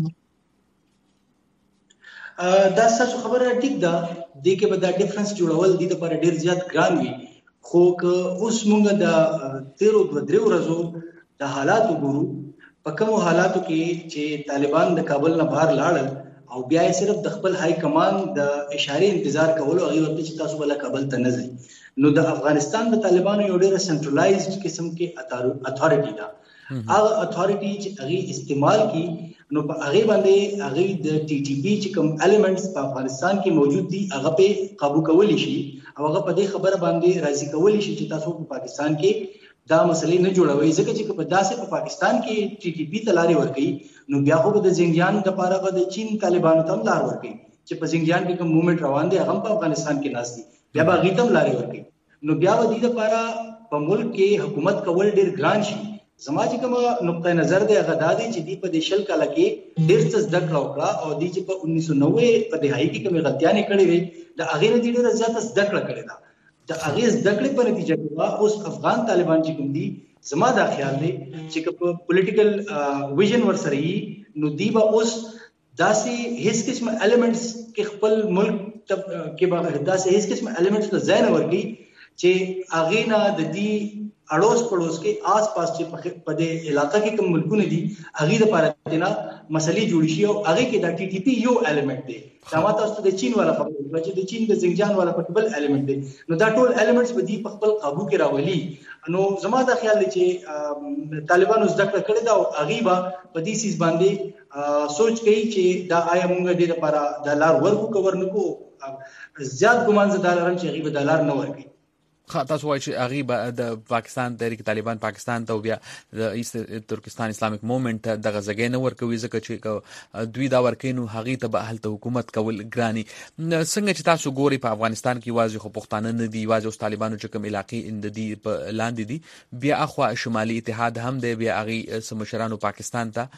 دا څه خبره ټیک ده د کې به دا ډیفرنس جوړول دي د پر ډیر زیات ګران وي خو که اوس مونږ د 13 ورځو د حالاتو ګورو په کومو حالاتو کې چې طالبان د کابل نه بهر لاړل او بیا یې صرف د خپل های کمان د اشارې انتظار کولو هغه وخت چې تاسو بل کابل ته نه ځئ نو د افغانستان د طالبانو یو ډېر سنټرلایزډ قسم کې اتھارټي ده. هغه اتھارټي چې هغه استعمال کی نو په هغه باندې هغه د ټي ټي پی چې کوم ایلیمنټس په افغانستان کې موجود دي هغه په قابو کول شي او هغه په دې خبره باندې راضي کول شي چې تاسو په پاکستان کې دا مسلې نه جوړوي ځکه چې په داسې په پاکستان کې ټي ټي پی تلاري ورکړي نو بیا خو د زنګیان د لپاره د چین طالبانو ته لار ورکړي چې په زنګیان کې کوم موومېنټ روان دي هغه په افغانستان کې ناس دي بیا به غیتم لاري ورکړي نو بیا د دې لپاره په ملک کې حکومت کول ډیر ګران شي. زما چې کوم نقطه نظر دی هغه دا دی چې دی په دیشل کال کې ډیر څه زده کړه او دی چې په 1990 په دهایي کې کومه غلطیاں کړې وي د هغه نه ډیره زیاته زده کړه کړې ده د هغه زده کړې په نتیجه کې اوس افغان طالبان چې کوم دي زما دا خیال دی چې په پولیټیکل ویژن ورسره نو دی به اوس داسې هیڅ قسم ایلیمنټس کې خپل ملک کې به داسې هیڅ قسم ایلیمنټس ته ځای نه ورکړي چې هغه نه د دې اړوس پړوس کې آس پاس چې په دې علاقې کې کوم ملکونه دي هغه د پارتینا مسلې جوړ شي او هغه کې د ټي ټي پی یو ایلیمنٹ دی دا ماته د چین والا خبره ده چې د چین د زنګجان والا په بل ایلیمنٹ دی نو دا ټول ایلیمنټس په دې په خپل قابو کې راولي نو زما دا خیال دی چې طالبانو زده کړه کړې دا او هغه به په دې سیس باندې سوچ کوي چې دا آیا موږ دې لپاره د لار ورکو کور نه کو زیات ګمان زدار رم چې هغه به د لار نه ورکي. تاسو وایئ چې هغه د پاکستان تحریک طالبان پاکستان ته بیا د ایست ترکستان اسلامیک موومېنټ دغه ځای نه ورکوي ځکه چې دوی دا ورکینو هغه ته به هلته حکومت کول ګراني. څنګه چې تاسو ګوري په افغانستان کې واځي خو پښتانه نه دی واځي اوس طالبانو چې کوم علاقې اند دي په لاندې دي بیا اخوا شمالي اتحاد هم دی بیا هغه سمشرانو پاکستان ته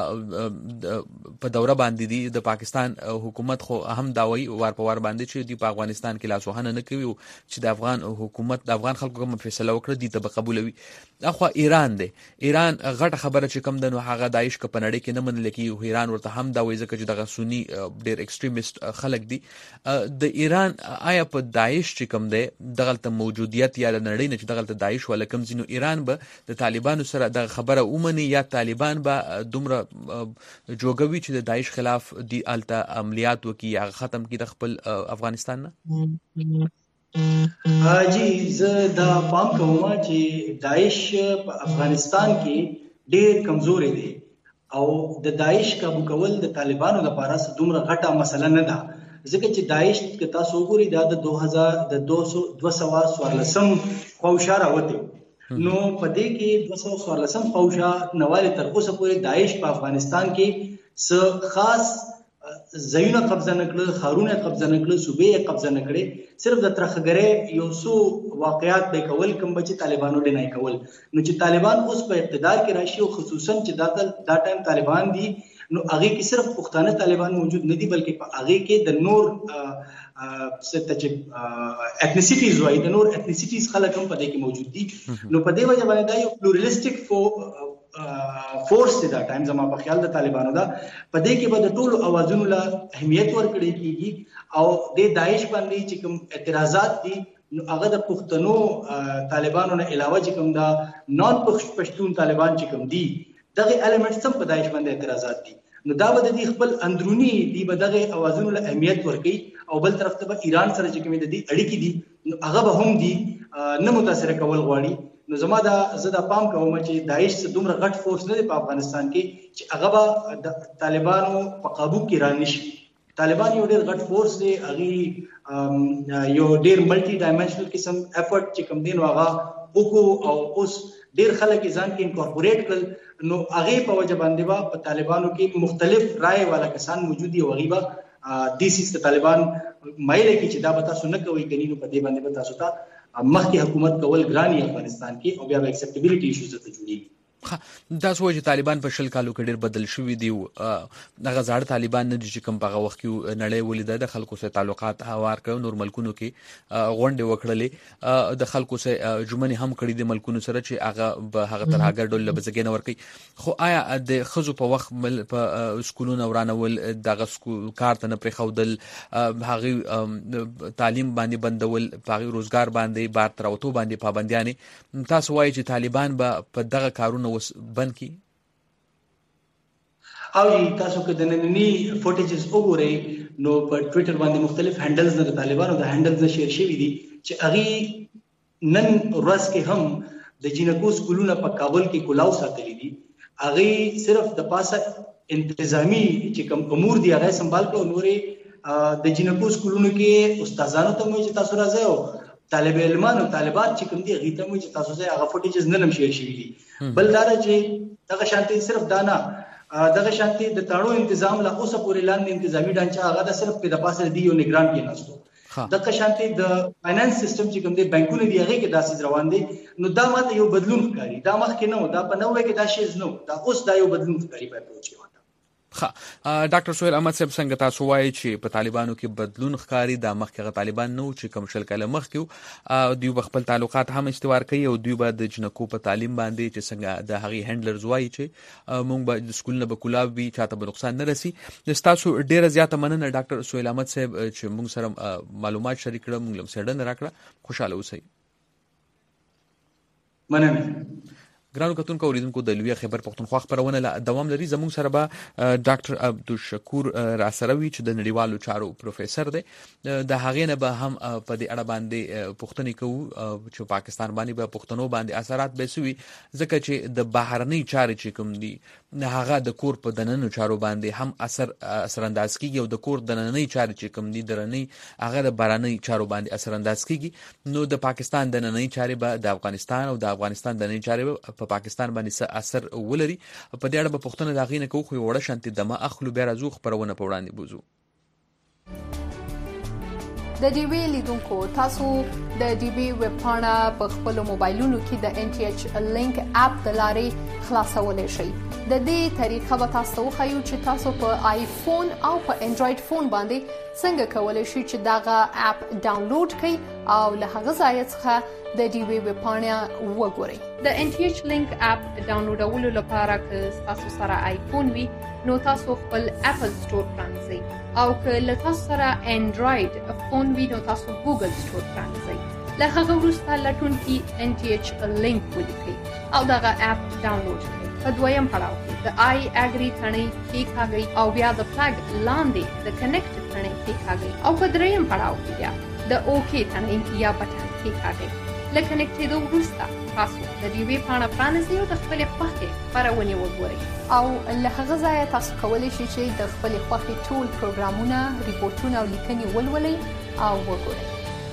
په دوره باندې دي د پاکستان حکومت خو هم داوي ور په ور باندې چې دی په افغانستان کې لاسوهنه نه کوي چې د افغان حکومت د افغان خلکو کوم فیصله وکړه دي ته قبولوي. اخو ایران دی ایران غټه خبره چې کوم د نو هغه داعش په نړۍ کې نه منل کې ایران ورته هم دا وایي ځکه چې دغه سنی ډیر ایکستریمیست خلک دي د ایران آیا په داعش چې کوم دی دغه موجودیت یا د نړۍ نه چې دغه داعش ولا کوم ځینو ایران به د طالبانو سره د خبره اومني یا طالبان به دومره جوګوي چې د داعش خلاف دی الته عملیات وکي یا ختم کی د خپل افغانستان نه. جی زه دا پام کوم چې داعش په افغانستان کې ډېر کمزوري دي او د داعش قابو کول د طالبانو لپاره دومره غټه مسله نه ده ځکه چې داعش که تاسو وګورئ دا د 214 خوشا راوته نو په دې کې 214 خوشا نواله تر اوسه پورې داعش په افغانستان کې څه خاص زینه قبضه نکړه خارونه قبضه نکړه صوبې قبضه نکړه صرف د ترخګری یو سو واقعیات به کول کوم چې طالبانو ډینای کول نو چې طالبان اوس په اقتدار کې راشي او خصوصا چې دا ټایم طالبان دي نو هغه کې صرف پښتانه طالبان موجود نه دي بلکې په هغه کې د نور ستچ اټنیسټیز وای د نور اټنیسټیز خلک هم په دې کې موجود دي نو په دې وجه باندې دا یو پلورالستیک فورس دی دا ټایم زما په خیال د طالبانو دا په دې کې به د ټولو اوازونو له اهمیت ورکړي کیږي او د داعش باندې چې کوم اعتراضات دي نو هغه د پښتنو طالبانو نه علاوه چې کوم دا نون پښتون طالبان چې کوم دي دغه الیمنټس هم په داعش باندې اعتراضات دي نو دا به د خپل اندرونی دی به دغه اوازونو له اهمیت ورکړي او بل طرف ته به ایران سره چې کوم د دې اړیکې دي نو هغه به هم دي نه متاثر کول غواړي نو زما دا زدا پام کوم چې داعش څخه دومره غټ فورس نه دی په افغانستان کې چې هغه به د طالبانو په قابو کې رانشي طالبان یو ډېر غټ فورس دی هغه یو ډېر ملټي ډایمنشنل قسم افورت چې کوم دین واغه وکړو او اوس ډېر خلک ځان کې انکورپوریټ کړل نو هغه په وجه باندې په طالبانو کې مختلف رائے والا کسان موجود دي او غیبه دیسیس طالبان مایل کی چې دا به تاسو نه کوي کني نو په دې باندې به تاسو ته مخکې حکومت کول ګرانی افغانستان کې او بیا به اکسپټیبিলিټي ایشوز ته جوړي دا سوچ طالبان په شل کالو کې ډېر بدل شوی دی دغه ځاړ طالبان نه چې کوم په وخت کې نړۍ ولیده د خلکو سره تعلقات هوار کړو نور ملکونو کې غونډه وکړلې د خلکو سره جمعنی هم کړی د ملکونو سره چې هغه به هغه تر هغه ډول لبزګین ورکي خو آیا د خزو په وخت په سکولونو ورانول دغه سکول کار ته نه پرې خودل هغه تعلیم باندې بندول هغه روزګار باندې بار تر اوتو باندې پابندیانه تاسو وایي چې طالبان به په دغه کارونه بند کی او تاسو کې د نننی فوټیجز وګورئ نو په ټوئیټر باندې مختلف هینډلز د طالبانو د هینډلز شیر شوی دي چې هغه نن ورځ کې هم د جنکو سکولونه په کابل کې کولاو ساتلي دي هغه صرف د پاسه انتظامی چې کوم امور دي هغه سمبال کړو نورې د جنکو سکولونو کې استادانو ته مو چې تاسو راځو طالب علمانو طالبات چې کوم دي غیته مو چې تاسو زه هغه فوټیجز نه نم شیر شوی دي بل دا چې دغه شانتي صرف دانا دغه شانتي د تاړو تنظیم لا اوسه پورې لاندې انتظامی ډانچه هغه د صرف په د پاسه دی یو نگران کې نهستو دغه شانتي د فاینانس سیستم چې کوم دی بانکونه دی هغه کې داسې روان دي نو دا ماته یو بدلون ښکاري دا مخکې نه و دا په 90 کې دا شیز نو دا اوس دا یو بدلون ښکاري په اپروچ ډاکټر سہیل احمد صاحب څنګه تاسو وایي چې په طالبانو کې بدلون ښکاری د مخکې طالبان نو چې کوم شل کله مخکې دوی خپل تعلقات هم استوار کوي او دوی به د جنکو په تعلیم باندې چې څنګه د هغه هینډلرز وایي چې مونږ به د سکول نه به کولاو وي چاته به نقصان نه رسی تاسو ډیره زیاته مننه ډاکټر سہیل احمد صاحب چې مونږ سره معلومات شریک کړل مونږ لم سیډن راکړه خوشاله اوسئ مننه ګرانو کتونکو اوریدونکو د لوی خبر پښتونخوا خبرونه لا دوام لري زموږ سره به ډاکټر عبدالشکور راسروي چې د نړیوالو چارو پروفیسور دی د هغې نه به هم په دې اړه باندې پوښتنې کوو چې پاکستان باندې به پښتنو باندې اثرات به سوي ځکه چې د بهرنۍ چارې چې کوم دي هغه د کور په دننو چارو باندې هم اثر انداز کیږي او د کور دننۍ چارې چې کوم دي درنۍ هغه د بهرنۍ چارو باندې اثر انداز کیږي نو د پاکستان دننۍ چارې به د افغانستان او د افغانستان دننۍ چارې په پاکستان باندې اثر ولري په دې اړه به پښتنه داغې نه کوو خو وړه شانتي دمه اخلو بیا راځو خبرونه په وړاندې بوزو د ډي وی لیدونکو تاسو د ډي وی ویب پاڼه په خپل موبایلونو کې د ان ټي ایچ لینک اپ د لارې خلاصولای شئ د دې طریقه به تاسو خو چې تاسو په آیفون او په انډراید فون باندې څنګه کولای شئ چې داغه اپ ډاونلوډ کړئ او له هغه ځای څخه د ډي وی ویب پاڼه وګورئ د ان ټي ایچ لینک اپ ډاونلوډولو لپاره که تاسو سره آیفون وي نو تاسو خپل اپل سٹور پرانځئ او که له تاسو سره انډراید فون وي نو تاسو ګوګل سٹور پرانځئ له هغه وروسته لټون کې ان ټي ایچ لینک ولیکئ او دغه اپ ډاونلوډ کړئ په دویم پړاو کې د آی اګری ثنې کلیکاږئ او بیا د فلګ لاندې د کنیکټ ثنې کلیکاږئ او په دریم پړاو کې بیا د اوکی ثنې یا بټن کلیکاږئ له کنیکټېدو وروسته تاسو د ډي وی پاڼه پرانیزئ او د خپلې خوښې خپرونې وګورئ او له هغه ځایه تاسو کولی شئ چې د خپلې خوښې ټول پروګرامونه ریپورټونه او لیکنې ولولئ او وګورئ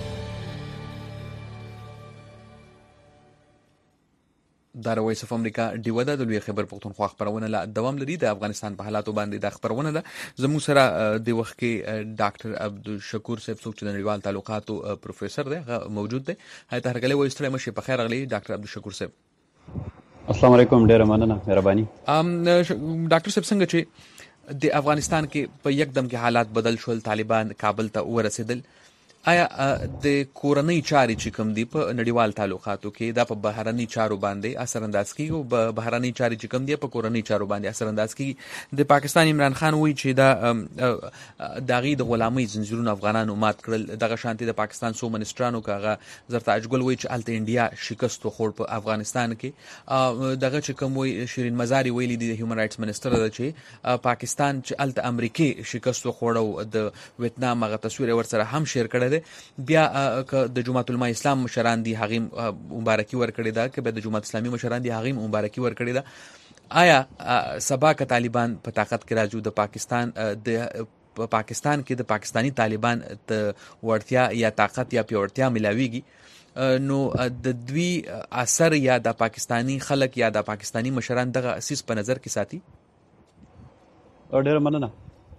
دا وایس اف امریکا ډیوه د لوی خبر پښتونخوا خبرونه لا دوام لري د افغانستان په حالاتو باندې د خبرونه ده زموږ سره د وخت کې ډاکټر عبدالشکور صاحب څوک چې د نړیوال تعلقاتو پروفیسور دی موجود دی هاته هرګلې وایستره مشه په خیر غلي ډاکټر عبدالشکور صاحب السلام علیکم ډیره مننه مهرباني ډاکټر صاحب څنګه چې د افغانستان کې په یکدم کې حالات بدل شول طالبان کابل ته ورسېدل آیا د کورنۍ چارې چې کوم دي په نړیوال تعلقاتو کې دا په بهرني چارو باندې اثر انداز کوي او بهرني چارې چې کوم دي په کورنۍ چارو باندې اثر انداز کوي؟ د پاکستان عمران خان وایي چې دا داغي د غلامۍ زنجیرونه افغانانو مات کړل. دغه شانتي د پاکستان سو منسټرانو کاغه زرتاج ګل وایي چې الته انډیا شکست خور په افغانستان کې. دغه چې کوم وایي شیرین مزاری ویلي دي د هیومن رائټس منسټر ده چې پاکستان چې الته امریکای شکست خور او د ویتنام هغه تصویر ورسره هم شیر کړی بیا که د جماعت العلماء اسلام مشران دي هغه مبارکي ورکړي دا که به د جماعت اسلامي مشران دي هغه مبارکي ورکړي دا. آیا سبا که طالبان په طاقت کې راځي د پاکستان کې د پاکستانی طالبان ته ورتیا یا طاقت یا پیوړتیا ملاويږي نو د دوی اثر یا د پاکستانی خلک یا د پاکستانی مشران دغه اساس په نظر کې ساتي؟ ډېر مننه.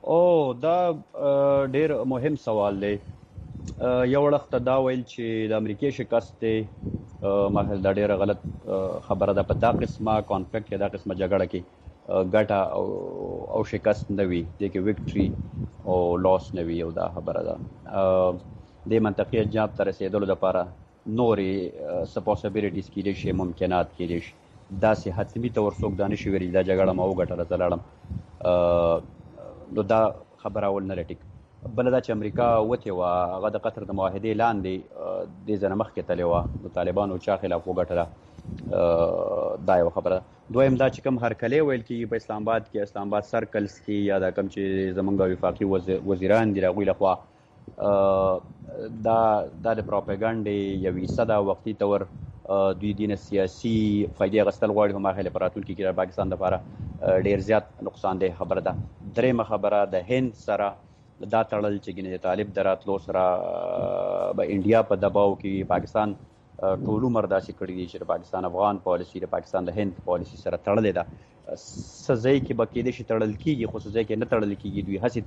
دا ډېر مهم سوال دی. یو وخت دا ویل چې د امریکای شکست دی ما دا ډیره غلط خبره ده. په دا قسمه کانفلیکټ کې دا قسمه جګړه کې ګټه او شکست نه وي د کې وکټري او لاس نه وي او دا خبره ده. د منطقي جواب تر رسیدلو لپاره نورې سپوسیبিলিټیز کې دي ممکنات کې دي دا سه حتمی تور څوک دانش ویل دا جګړه ما وګټله زلاړم نو دا خبره ول نه لټیک. بل دا چې امریکا وته وا هغه د قطر د معاهدې لاندې د زنه مخ کې تللی و د طالبانو چا خلاف وګټله دا یو خبره. دویم دا چې کوم هرکلی ویل کېږي په اسلام آباد سرکلز کې یا دا کوم چې زمونږ وفاقي وزیران دي هغوی لخوا دا د پروپاګانډې یو حصه ده وقتي طور دوی دین سیاسي فائدې اخیستل غواړي هم هغه په راتلونکي کې د پاکستان لپاره ډېر زیات نقصان دی خبره ده. درېیمه خبره د هند سره دا تړل چې ګینه طالب دراتلو سره به انډیا په دباو کې پاکستان ټول عمر داسې کړی دی چې پاکستان افغان پالیسی د پاکستان د هند پالیسی سره تړلې ده. سزای کې به کېدې شي تړل کېږي خو سزای کې نه تړل کېږي دوی هسې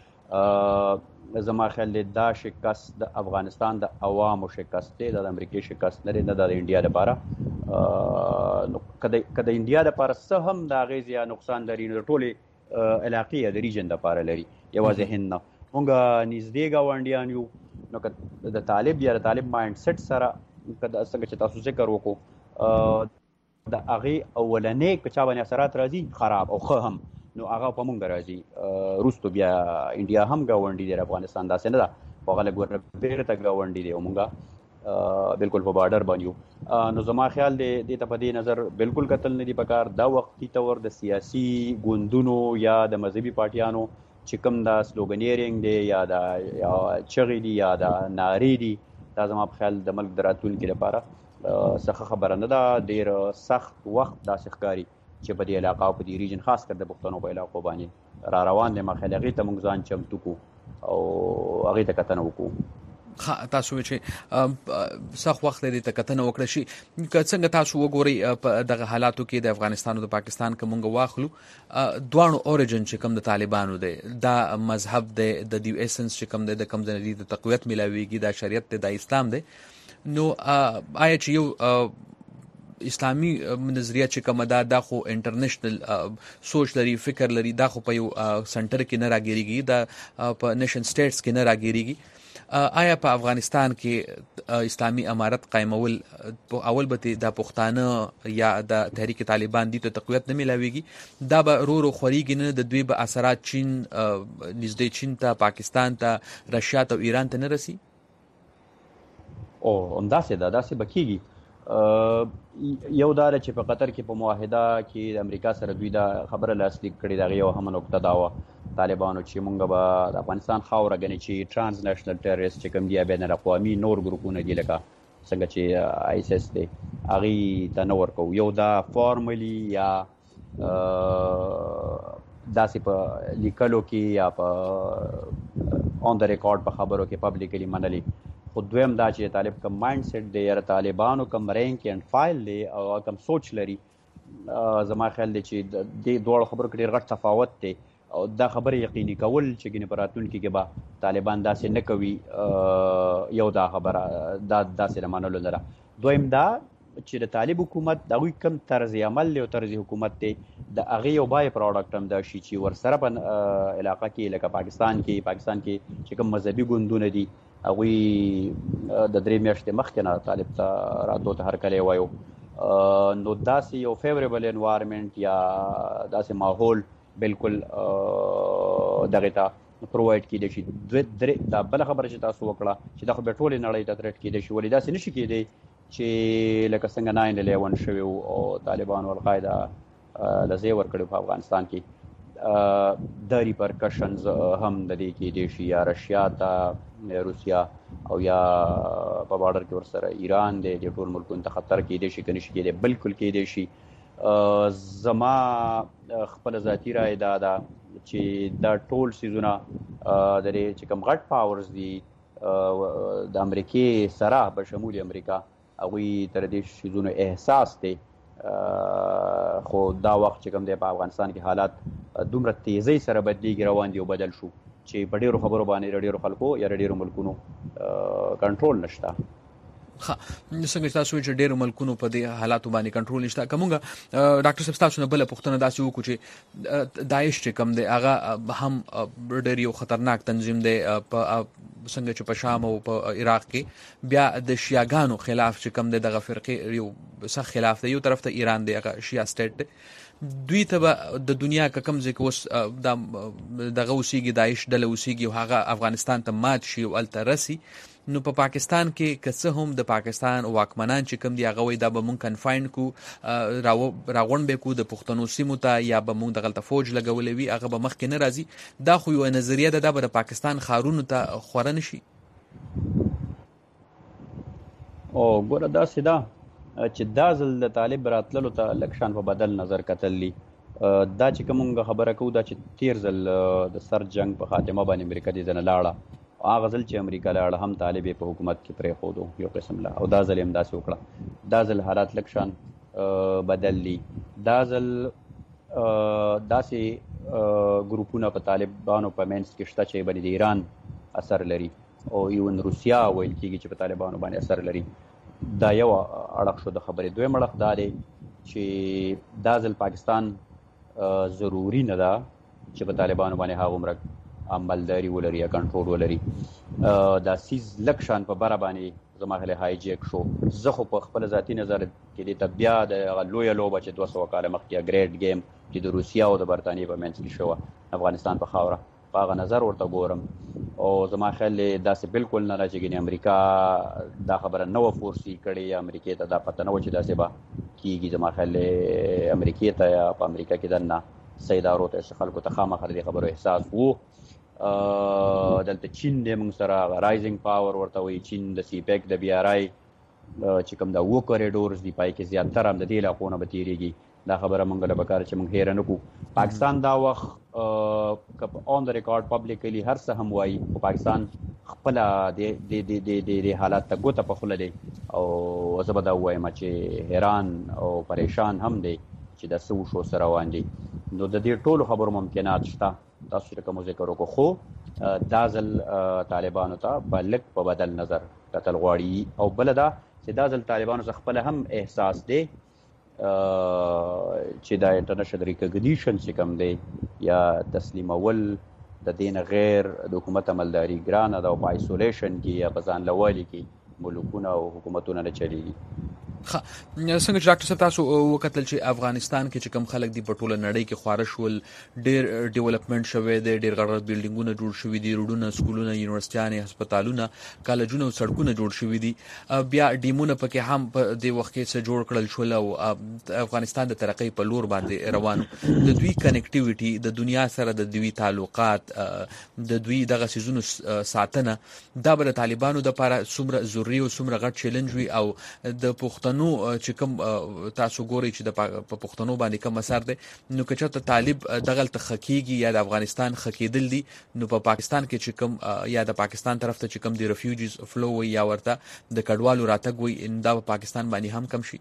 تړي. زما خیال دی دا شکست د افغانستان د عوامو شکست دی د امریکای شکست نه دی نه د انډیا لپاره. نو کله انډیا لپاره څه هم د اغیز یا نقصان لري نو ټولې علاقې د ریجن لپاره لري یوازې هند نه. مونږ نږدې ګاونډیان یو نو د طالب یا د طالب مایند سیټ سره څنګه چې تاسو ذکر وکړو د هغې اولنې که چا باندې اثرات راځي خراب او ښه هم نو هغه په مونږ راځي. روستو بیا انډیا هم ګاونډي دی افغانستان داسې نه ده خو هغه لږ بیرته ګاونډي دی او مونږ بالکل په بارډر باندې یو. نو زما خیال دی دې ته په دې نظر بالکل قتل نه دی پکار. دا وختي طور د سیاسي ګوندونو یا د مذهبي پارټیانو چې کوم دا سلوګنیرینګ دی یا دا چغې دي یا دا نارې دي دا زما په خیال د ملک د راتلونکي لپاره څه خبره نه ده. ډېر سخت وخت داسې ښکاري چې په دې علاقه او په دې ریجن خاص کر د پښتنو په علاقو باندې را روان دی. ما خیال هغې ته موږ ځان چمتو کړو او هغې ته کتنه وکړو. تاسو چې سخت وخت لري ته کتنه وکړه شي که څنګه تاسو وګورئ په دغه حالاتو کې د افغانستان او د پاکستان کومه واخلو دوانو اوریجن چې کوم د طالبانو دی دا مذهب دی د دیو ایسنس چې کوم دی د کوم ځای د تقویت ملاويږي دا شریعت دی د اسلام دی. نو آیا چې یو اسلامي نظریه چې کومه دا خو انټرنیشنل سوچ لري فکر لري دا خو په یو سنټر کې نه راګیریږي دا په نیشن سټیټس کې نه راګیریږي. آیا په افغانستان کې اسلامی امارت قائمول اول به د پښتانه یا د تحریک طالبان دي ته تقویت نه ملاويږي دا به رو خوريږي نه د دوی به اثرات چین نږدې چین ته پاکستان ته رشیا ته ایران ته نه رسي؟ او همداسې بکیږي. یو دا چې په قطر کې په معاهده کې د امریکا سره دوی دا خبره لاسلیک کړې دا یو هم نقطه دا و طالبانو چې مونږ به د افغانستان خاوره غني چې ترانس نېشنل ټیرریست چې کوم دی بین الاقوامي نور ګروپونه دي لکه څنګه چې آی اس اس دی هغه ته نور کو یو دا فارملی یا داسې په لیکلو کې یا په اون د ریکارډ په خبرو کې پبلکلی منلي. خو دویم دا چې طالب کم مایند سیټ دی یا طالبانو کم رینک اینڈ فایل دی او کم سوچ لري زما خیال دی چې د دوه خبرو کې ډېر غټ تفاوت دی او دا خبره یقیني کول چې ګنې په راتلونکي کې به طالبان داسې نه کوي یو دا خبره دا داسې منلو نه ده. دویم دا چې د طالب حکومت د هغوی کم طرز عمل دی او طرز حکومت دی د هغې یو بای پروډکټ هم دا شي چې ورسره په علاقه کې لکه پاکستان کې چې کوم مذهبي ګوندونه دي هغوی د 3 میاشتې مخکې نه طالب ته راتلو ته هرکلی وایو. نو داسې یو فیوریبل انوایرمنټ یا داسې ماحول بالکل دغه ته پرووایډ کېدی شي. دا بله خبره چې تاسو وکړه چې دا خو بیا ټولې نړۍ ته تھریټ کېدی شي، ولې داسې نشي کېدی چې لکه څنګه 9/11 شوی او طالبانو القاعده له ځای ورکړی په افغانستان کې. د ریپرکشنز هم د دې کېدی شي، یا رشیا ته روسیا او یا په بارډر کې ورسره ایران دی، د ټول ملکونو ته خطر کېدی شي که نشي کېدی، بالکل کېدی شي. زما خپل ذاتي رای دا ده چې دا ټول څیزونه د دې چې کوم غټ پاورز دي د امریکې سره په شمول امریکا، هغوی تر دې څیزونو احساس دی. خو دا وخت چې کوم دی په افغانستان کې حالات دومره تیزی سره بدلیږي، روان دي او بدل شو چې په ډیرو خبرو باندې ډیرو خلکو یا ډیرو ملکونو کنټرول نشته. څنګه تاسو چې ډیرو ملکونو په دې حالاتو باندې کنټرول نشته، کومه ډاکټر صاحب تاسو نه بل پوښتنه داسې وکړو چې داعش چې کوم دی هغه هم ډیر یو خطرناک تنظیم دی په څنګه چې په شام او په عراق کې بیا د شیعاګانو خلاف چې کوم دی دغه فرقې یو سخت خلاف دی. یو طرف ته ایران دی، هغه شیعه سټیټ دی، دوی ته د دنیا کم ځای کې اوس دغه اوسیږي، داعش ډله اوسیږي او هغه افغانستان ته مات شي او هلته رسي. نو په پاکستان کې که څه هم د پاکستان واکمنان چې کوم دي هغه وایي دا به مونږ کنفاینډ کو راغونډ به کو د پښتنو سیمو ته، یا به مونږ دغلته فوج لګولی وي، هغه به مخکې نه راځي. دا خو یوه نظریه ده، دا به د پاکستان ښارونو ته خوره نه شي. او ګوره داسې ده چې دا ځل د طالب راتللو ته لږ شان په بدل نظر کتلی. دا چې کوم موږ خبره کوو دا چې تیر ځل د سر جنگ په خاتمه باندې امریکا دې ځنه لاړه، هغه ځل چې امریکا لاړه هم طالب په حکومت کې پرېښودو یو قسم لا، او دا ځل هم داسې وکړه. دا ځل حالات لږ شان بدل دي. دا ځل داسې ګروپونه په طالبانو په منځ کې شته چې باندې د ایران اثر لري او ایون روسیا ویل کېږي چې په طالبانو باندې اثر لري. دا یو اړخ شو د خبرې. دویم اړخ دا دی چې دا ځل پاکستان ضروري نه ده چې په طالبانو باندې هغومره عملداري ولري یا کنټرول ولري. دا سیز لږ شان په بره باندې زما خیال هایجیک شو. زه خو په خپل ذاتي نظر کې دې ته بیا د هغه لویه لوبه چې 200 کاله مخکې ګریډ گیم چې د روسیا او د برطانیې په منځ کې شوه افغانستان په خاوره، په هغه نظر ورته ګورم. او زما خیال داسې بالکل نه ده چې ګینې امریکا دا خبره نه وه فورسي کړې، یا امریکې ته دا پته نه وه چې داسې به کېږي. زما خیال امریکې ته یا په امریکا کې دننه سیدارو ته خلکو ته خامخا د خبرو احساس وو. دلته چین دی موږ سره رایزنګ پاور ورته وایي، چین د سی پیک د بی آر آی چې کوم دا 2 کوریډورز دي پای کې زیاتره هم د دې علاقو نه به تېرېږي. دا خبره موږ له پکار چې موږ هېره نه کړو. پاکستان دا وخت آن د ریکارډ پبلیکلی هر څه هم وایي، خو پاکستان خپله د حالات ته ګوته په خوله دی. او زه به دا ووایم چې حیران او پریشان هم دی چې دا څه وشو سره روان دي. نو د دې ټولو خبرو ممکنات شته، تاسو چې کوم ذکر وکړو. خو دا ځل طالبانو ته په لږ په بدل نظر کتل غواړي. او بله دا چې دا ځل طالبانو څخه خپله هم احساس دی چې دا انټرنیشنل ریکګنیشن چې کوم دی یا تسلیمول د دین غیر د حکومت عملداري ګرانه ده، او په آیسولیشن کې یا په ځان لوالي کې ملکونه او حکومتونه نه چلیږي. څنګه چې ډاکټر صاحب تاسو وکتل چې افغانستان کې چې کوم خلک دي په ټوله نړۍ کې خواره شول، ډېر ډیولپمنټ شوی دی، ډېر غټ بلډینګونه جوړ شوي دي، روډونه، سکولونه، یونیورسټیانې، هسپتالونه، کالجونه او سړکونه جوړ شوي دي. بیا ډیمونه پکې هم په دې وخت کې څه جوړ کړل شول او افغانستان د ترقۍ په لور باندې روانو. د دوی کنیکټیویټي، د دنیا سره د دوی تعلقات، د دوی دغه څیزونو ساتنه، دا به د طالبانو دپاره څومره ضروري او څومره غټ چیلنج وي. او د پښتنو چې کوم تاسو ګورئ چې په پښتنو باندې کوم اثر دی، نو که چېرته طالب دغلته ښه کېږي یا د افغانستان ښه کېدل دي، نو په پاکستان کې چې کوم یا د پاکستان طرف ته چې کوم د ریفیوجیز فلو وي یا ورته د کډوالو راتګ وي، دا په پاکستان باندې هم کم شي.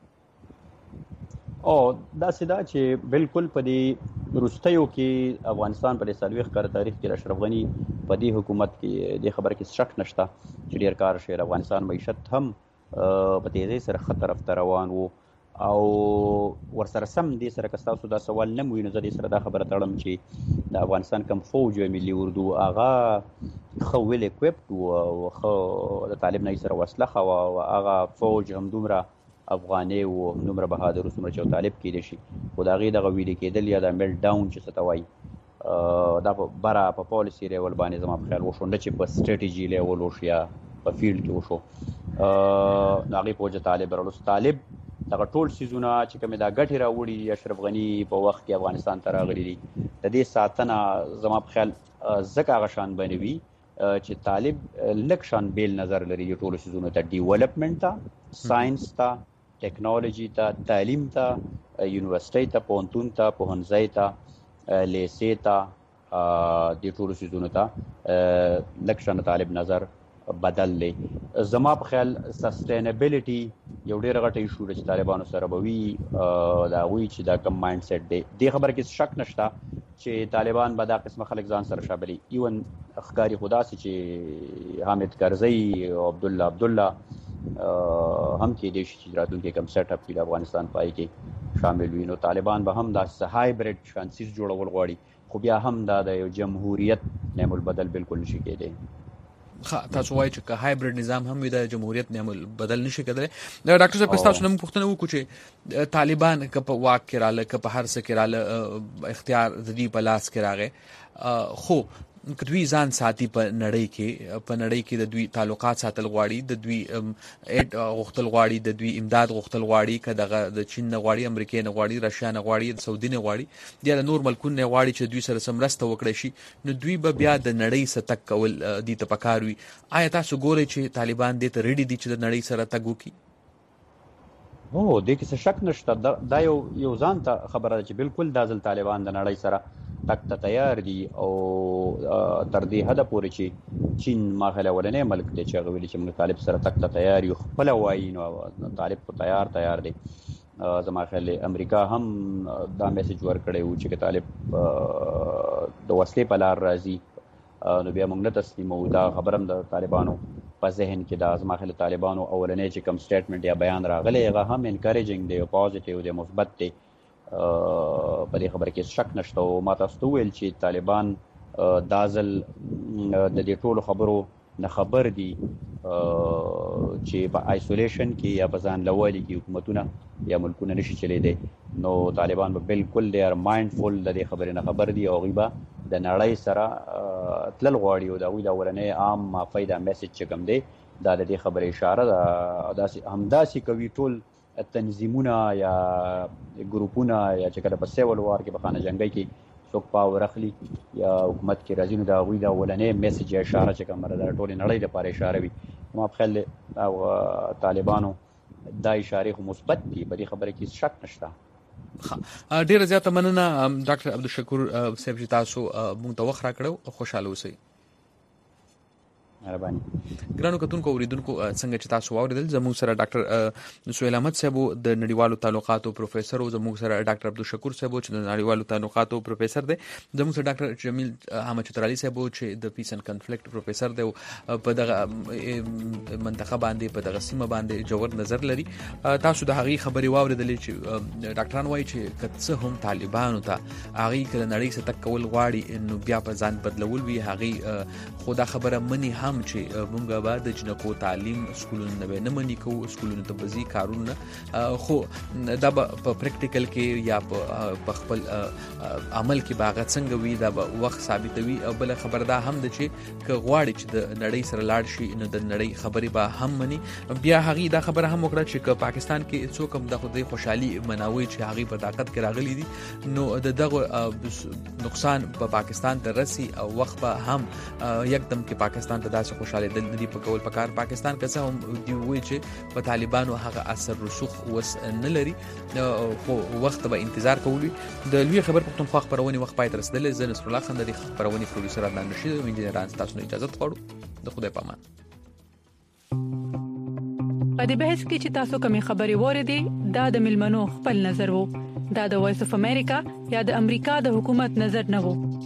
او داسې ده چې بالکل په دې وروستیو کې افغانستان په 40 کال تاریخ کې اشرف غني په دې حکومت کې د خبره کې شک نشته چې ډېر کار شوی. افغانستان معیشت هم په تیزی سره ښه طرف ته روان وو، او ورسره سم دې سره که تاسو دا سوال نه وینئ زه دې سره دا خبره تړم چې د افغانستان کوم فوج او ملي اردو هغه ښه ویل اکوپډ و او ښه د طالب نه سره وسله ښه وه او هغه فوج همدومره افغاني و همدومره بهادر څومره چې طالب کیدی شي خو د هغې دغه ویلې کېدل یا د میلټ ډاون چې څه ته وایي دا په بره په پالیسي لیول باندې زما په خیال وشو نه چې په سټریټیجي لیول وشو یا په فیلډ کې وشو نو هغې په وجه طالب راوړو طالب دغه ټول څیزونه چې کومې دا ګټې راوړي اشرف غني په وخت کې افغانستان ته راغلي دي د دې ساتنه زما په خیال ځکه هغه شان باندې وي چې طالب لږ شان بیل نظر لري د ټولو څیزونو ته ډیولپمنټ ته ساینس ته ټیکنالوژي ته تعلیم ته یونیورسټۍ ته پوهنتون ته پوهنځی ته لیسې ته د ټولو څیزونو ته لږ شان طالب نظر بدل دی زما په خیال سسټینبیلیټي یو ډېره غټه ایشو ده چې طالبانو سره به وي د هغوی چې دا کم مایند سیټ دی دې خبره کې شک نشته چې طالبان به دا قسمه خلک ځان سره شاملي ایون ښکاري خو داسې چې حامد کرزی او عبدالله هم کېدی شي چې راتلونکي کم سیټ اپ کې د افغانستان پای کې شامل وي نو طالبان به هم داسې هایبریډ شانسیز جوړول غواړي خو بیا هم دا د یو جمهوریت نعم البدل بالکل نشي کېدی تاسو وایئ چې که هایبریډ نظام هم وي د جمهوریت نعم البدل نشي کېدلی ډاکټر صاحب تاسو نه موږ پوښتنه وکړو چې طالبان که په واک کې راله که په هر څه کې راله اختیار د دوی په لاس کې راغی خو که دوی ځان ساتي په نړۍ کې د دوی تعلقات ساتل غواړي د دوی ایډ غوښتل غواړي د دوی امداد غوښتل غواړي که دغه د چین نه غواړي امریکا نه غواړي راشیا نه غواړي د سعودي نه غواړي یا د نور ملکونو نه غواړي چې دوی سره مرسته وکړي شي نو دوی به بیا د نړۍ سره تګ کول دي ته پکار وي آیا تاسو ګورئ چې طالبان دې ته ریډي دي چې د نړۍ سره تګ وکړي هو دې کې څه شک نشته دا یو ځان ته خبره ده چې بالکل دا ځل طالبان د نړۍ سره تک ته تیار دي او تر دې حده پورې چې چین ما خیال اولنی ملک دی چې هغه ویلي چې موږ طالب سره تک ته تیار یو خپله وایي نو طالب خو تیار دی زما خیال امریکا هم دا میسج ورکړی و چې که طالب د وسلې په لار راځي نو بیا موږ نه تسلیمو دا خبره هم د طالبانو په ذهن کې دا زما خیال طالبانو اولنی چې کوم سټیټمنټ یا بیان راغلی هغه هم انکریجنګ دی او پازیټیو دی مثبت دی په دې خبره کې شک نشته او ما تاسو ته وویل چې طالبان دا ځل د دې ټولو خبرو نه خبر دي چې په آیسولیشن کې یا په ځان لوالي کې حکومتونه یا ملکونه نشي چلیدی نو طالبان به بالکل دی ار مایندفول د دې خبرې نه خبر دي او هغوی به د نړۍ سره تلل غواړي او د هغوی د اولنی عام معافۍ دا میسج چې کوم دی دا د دې خبرې اشاره ده همداسې کوي ټول تنظیمونه یا ګروپونه یا چې کله په سیول وار کې په خانه جنګۍ کې څوک پاور اخلي یا حکومت کې راځي نو د هغوی د اولنی میسج یا اشاره چې کومه ده د ټولې نړۍ دپاره اشاره وي ما په خیال او طالبانو دا اشارې خو مثبت دي په دې خبره کې شک نشته ډیره زیاته مننه ډاکټر عبدالشکور صاحب چې تاسو موږ ته وخت راکړو خوشحاله اوسئ ګرانو کتونکو اوریدونکو څنګه چې تاسو واوریدل زموږ سره ډاکټر سهیل احمد صاحب د نړیوالو تعلقاتو پروفیسر او زموږ سره ډاکټر عبدالشکور صاحب چې د نړیوالو تعلقاتو پروفیسر دی زموږ سره ډاکټر جمیل احمد چترالي صاحب چې د پیس اینڈ کنفلیکټ پروفیسر دی په دغه منطقه باندې په دغه سیمه باندې جوړ نظر لري تاسو د هغې خبرې واوریدلې چې ډاکټران وایي چې که څه هم طالبانو ته هغې که د نړۍ سره تګ کول غواړي نو بیا په ځان بدلول وي هغې خو دا خبره مني هم چې مونږ به د جنکو تعلیم سکولونو نه نه منې کوو سکولونو ته به ځي کارونه خو دا به په پریکټیکل کې یا په خپل عمل کې به هغه څنګه وي دا به وخت ثابتوي او بله خبره دا هم ده چې که غواړي چې د نړۍ سره لاړ شي نو د نړۍ خبرې به هم مني بیا هغې دا خبره هم وکړه چې که پاکستان کې څوک هم د خدای خوشحالي مناوي چې هغې په طاقت کې راغلي دي نو د دغه نقصان په پاکستان ته رسي او وخت به هم یکدم کې پاکستان ته داسې خوشاله دل ندي په کول پکار پاکستان که څه هم دی وایي چې په طالبانو هغه اثر رسوخ وس نه لري خو وخت به انتظار کوي د لوی خبر پښتونخوا خبرونه وخت پای تر رسیدل زه نصر الله خان د خبرونه پروډوسر عدنان رشید او انجینران تاسو نه اجازه غواړو د خدای پامان په دې بحث کې چې تاسو کومې خبرې وریدي دا د ملمنو خپل نظر وو دا د وایس اف امریکا یا د امریکا د حکومت نظر نه وو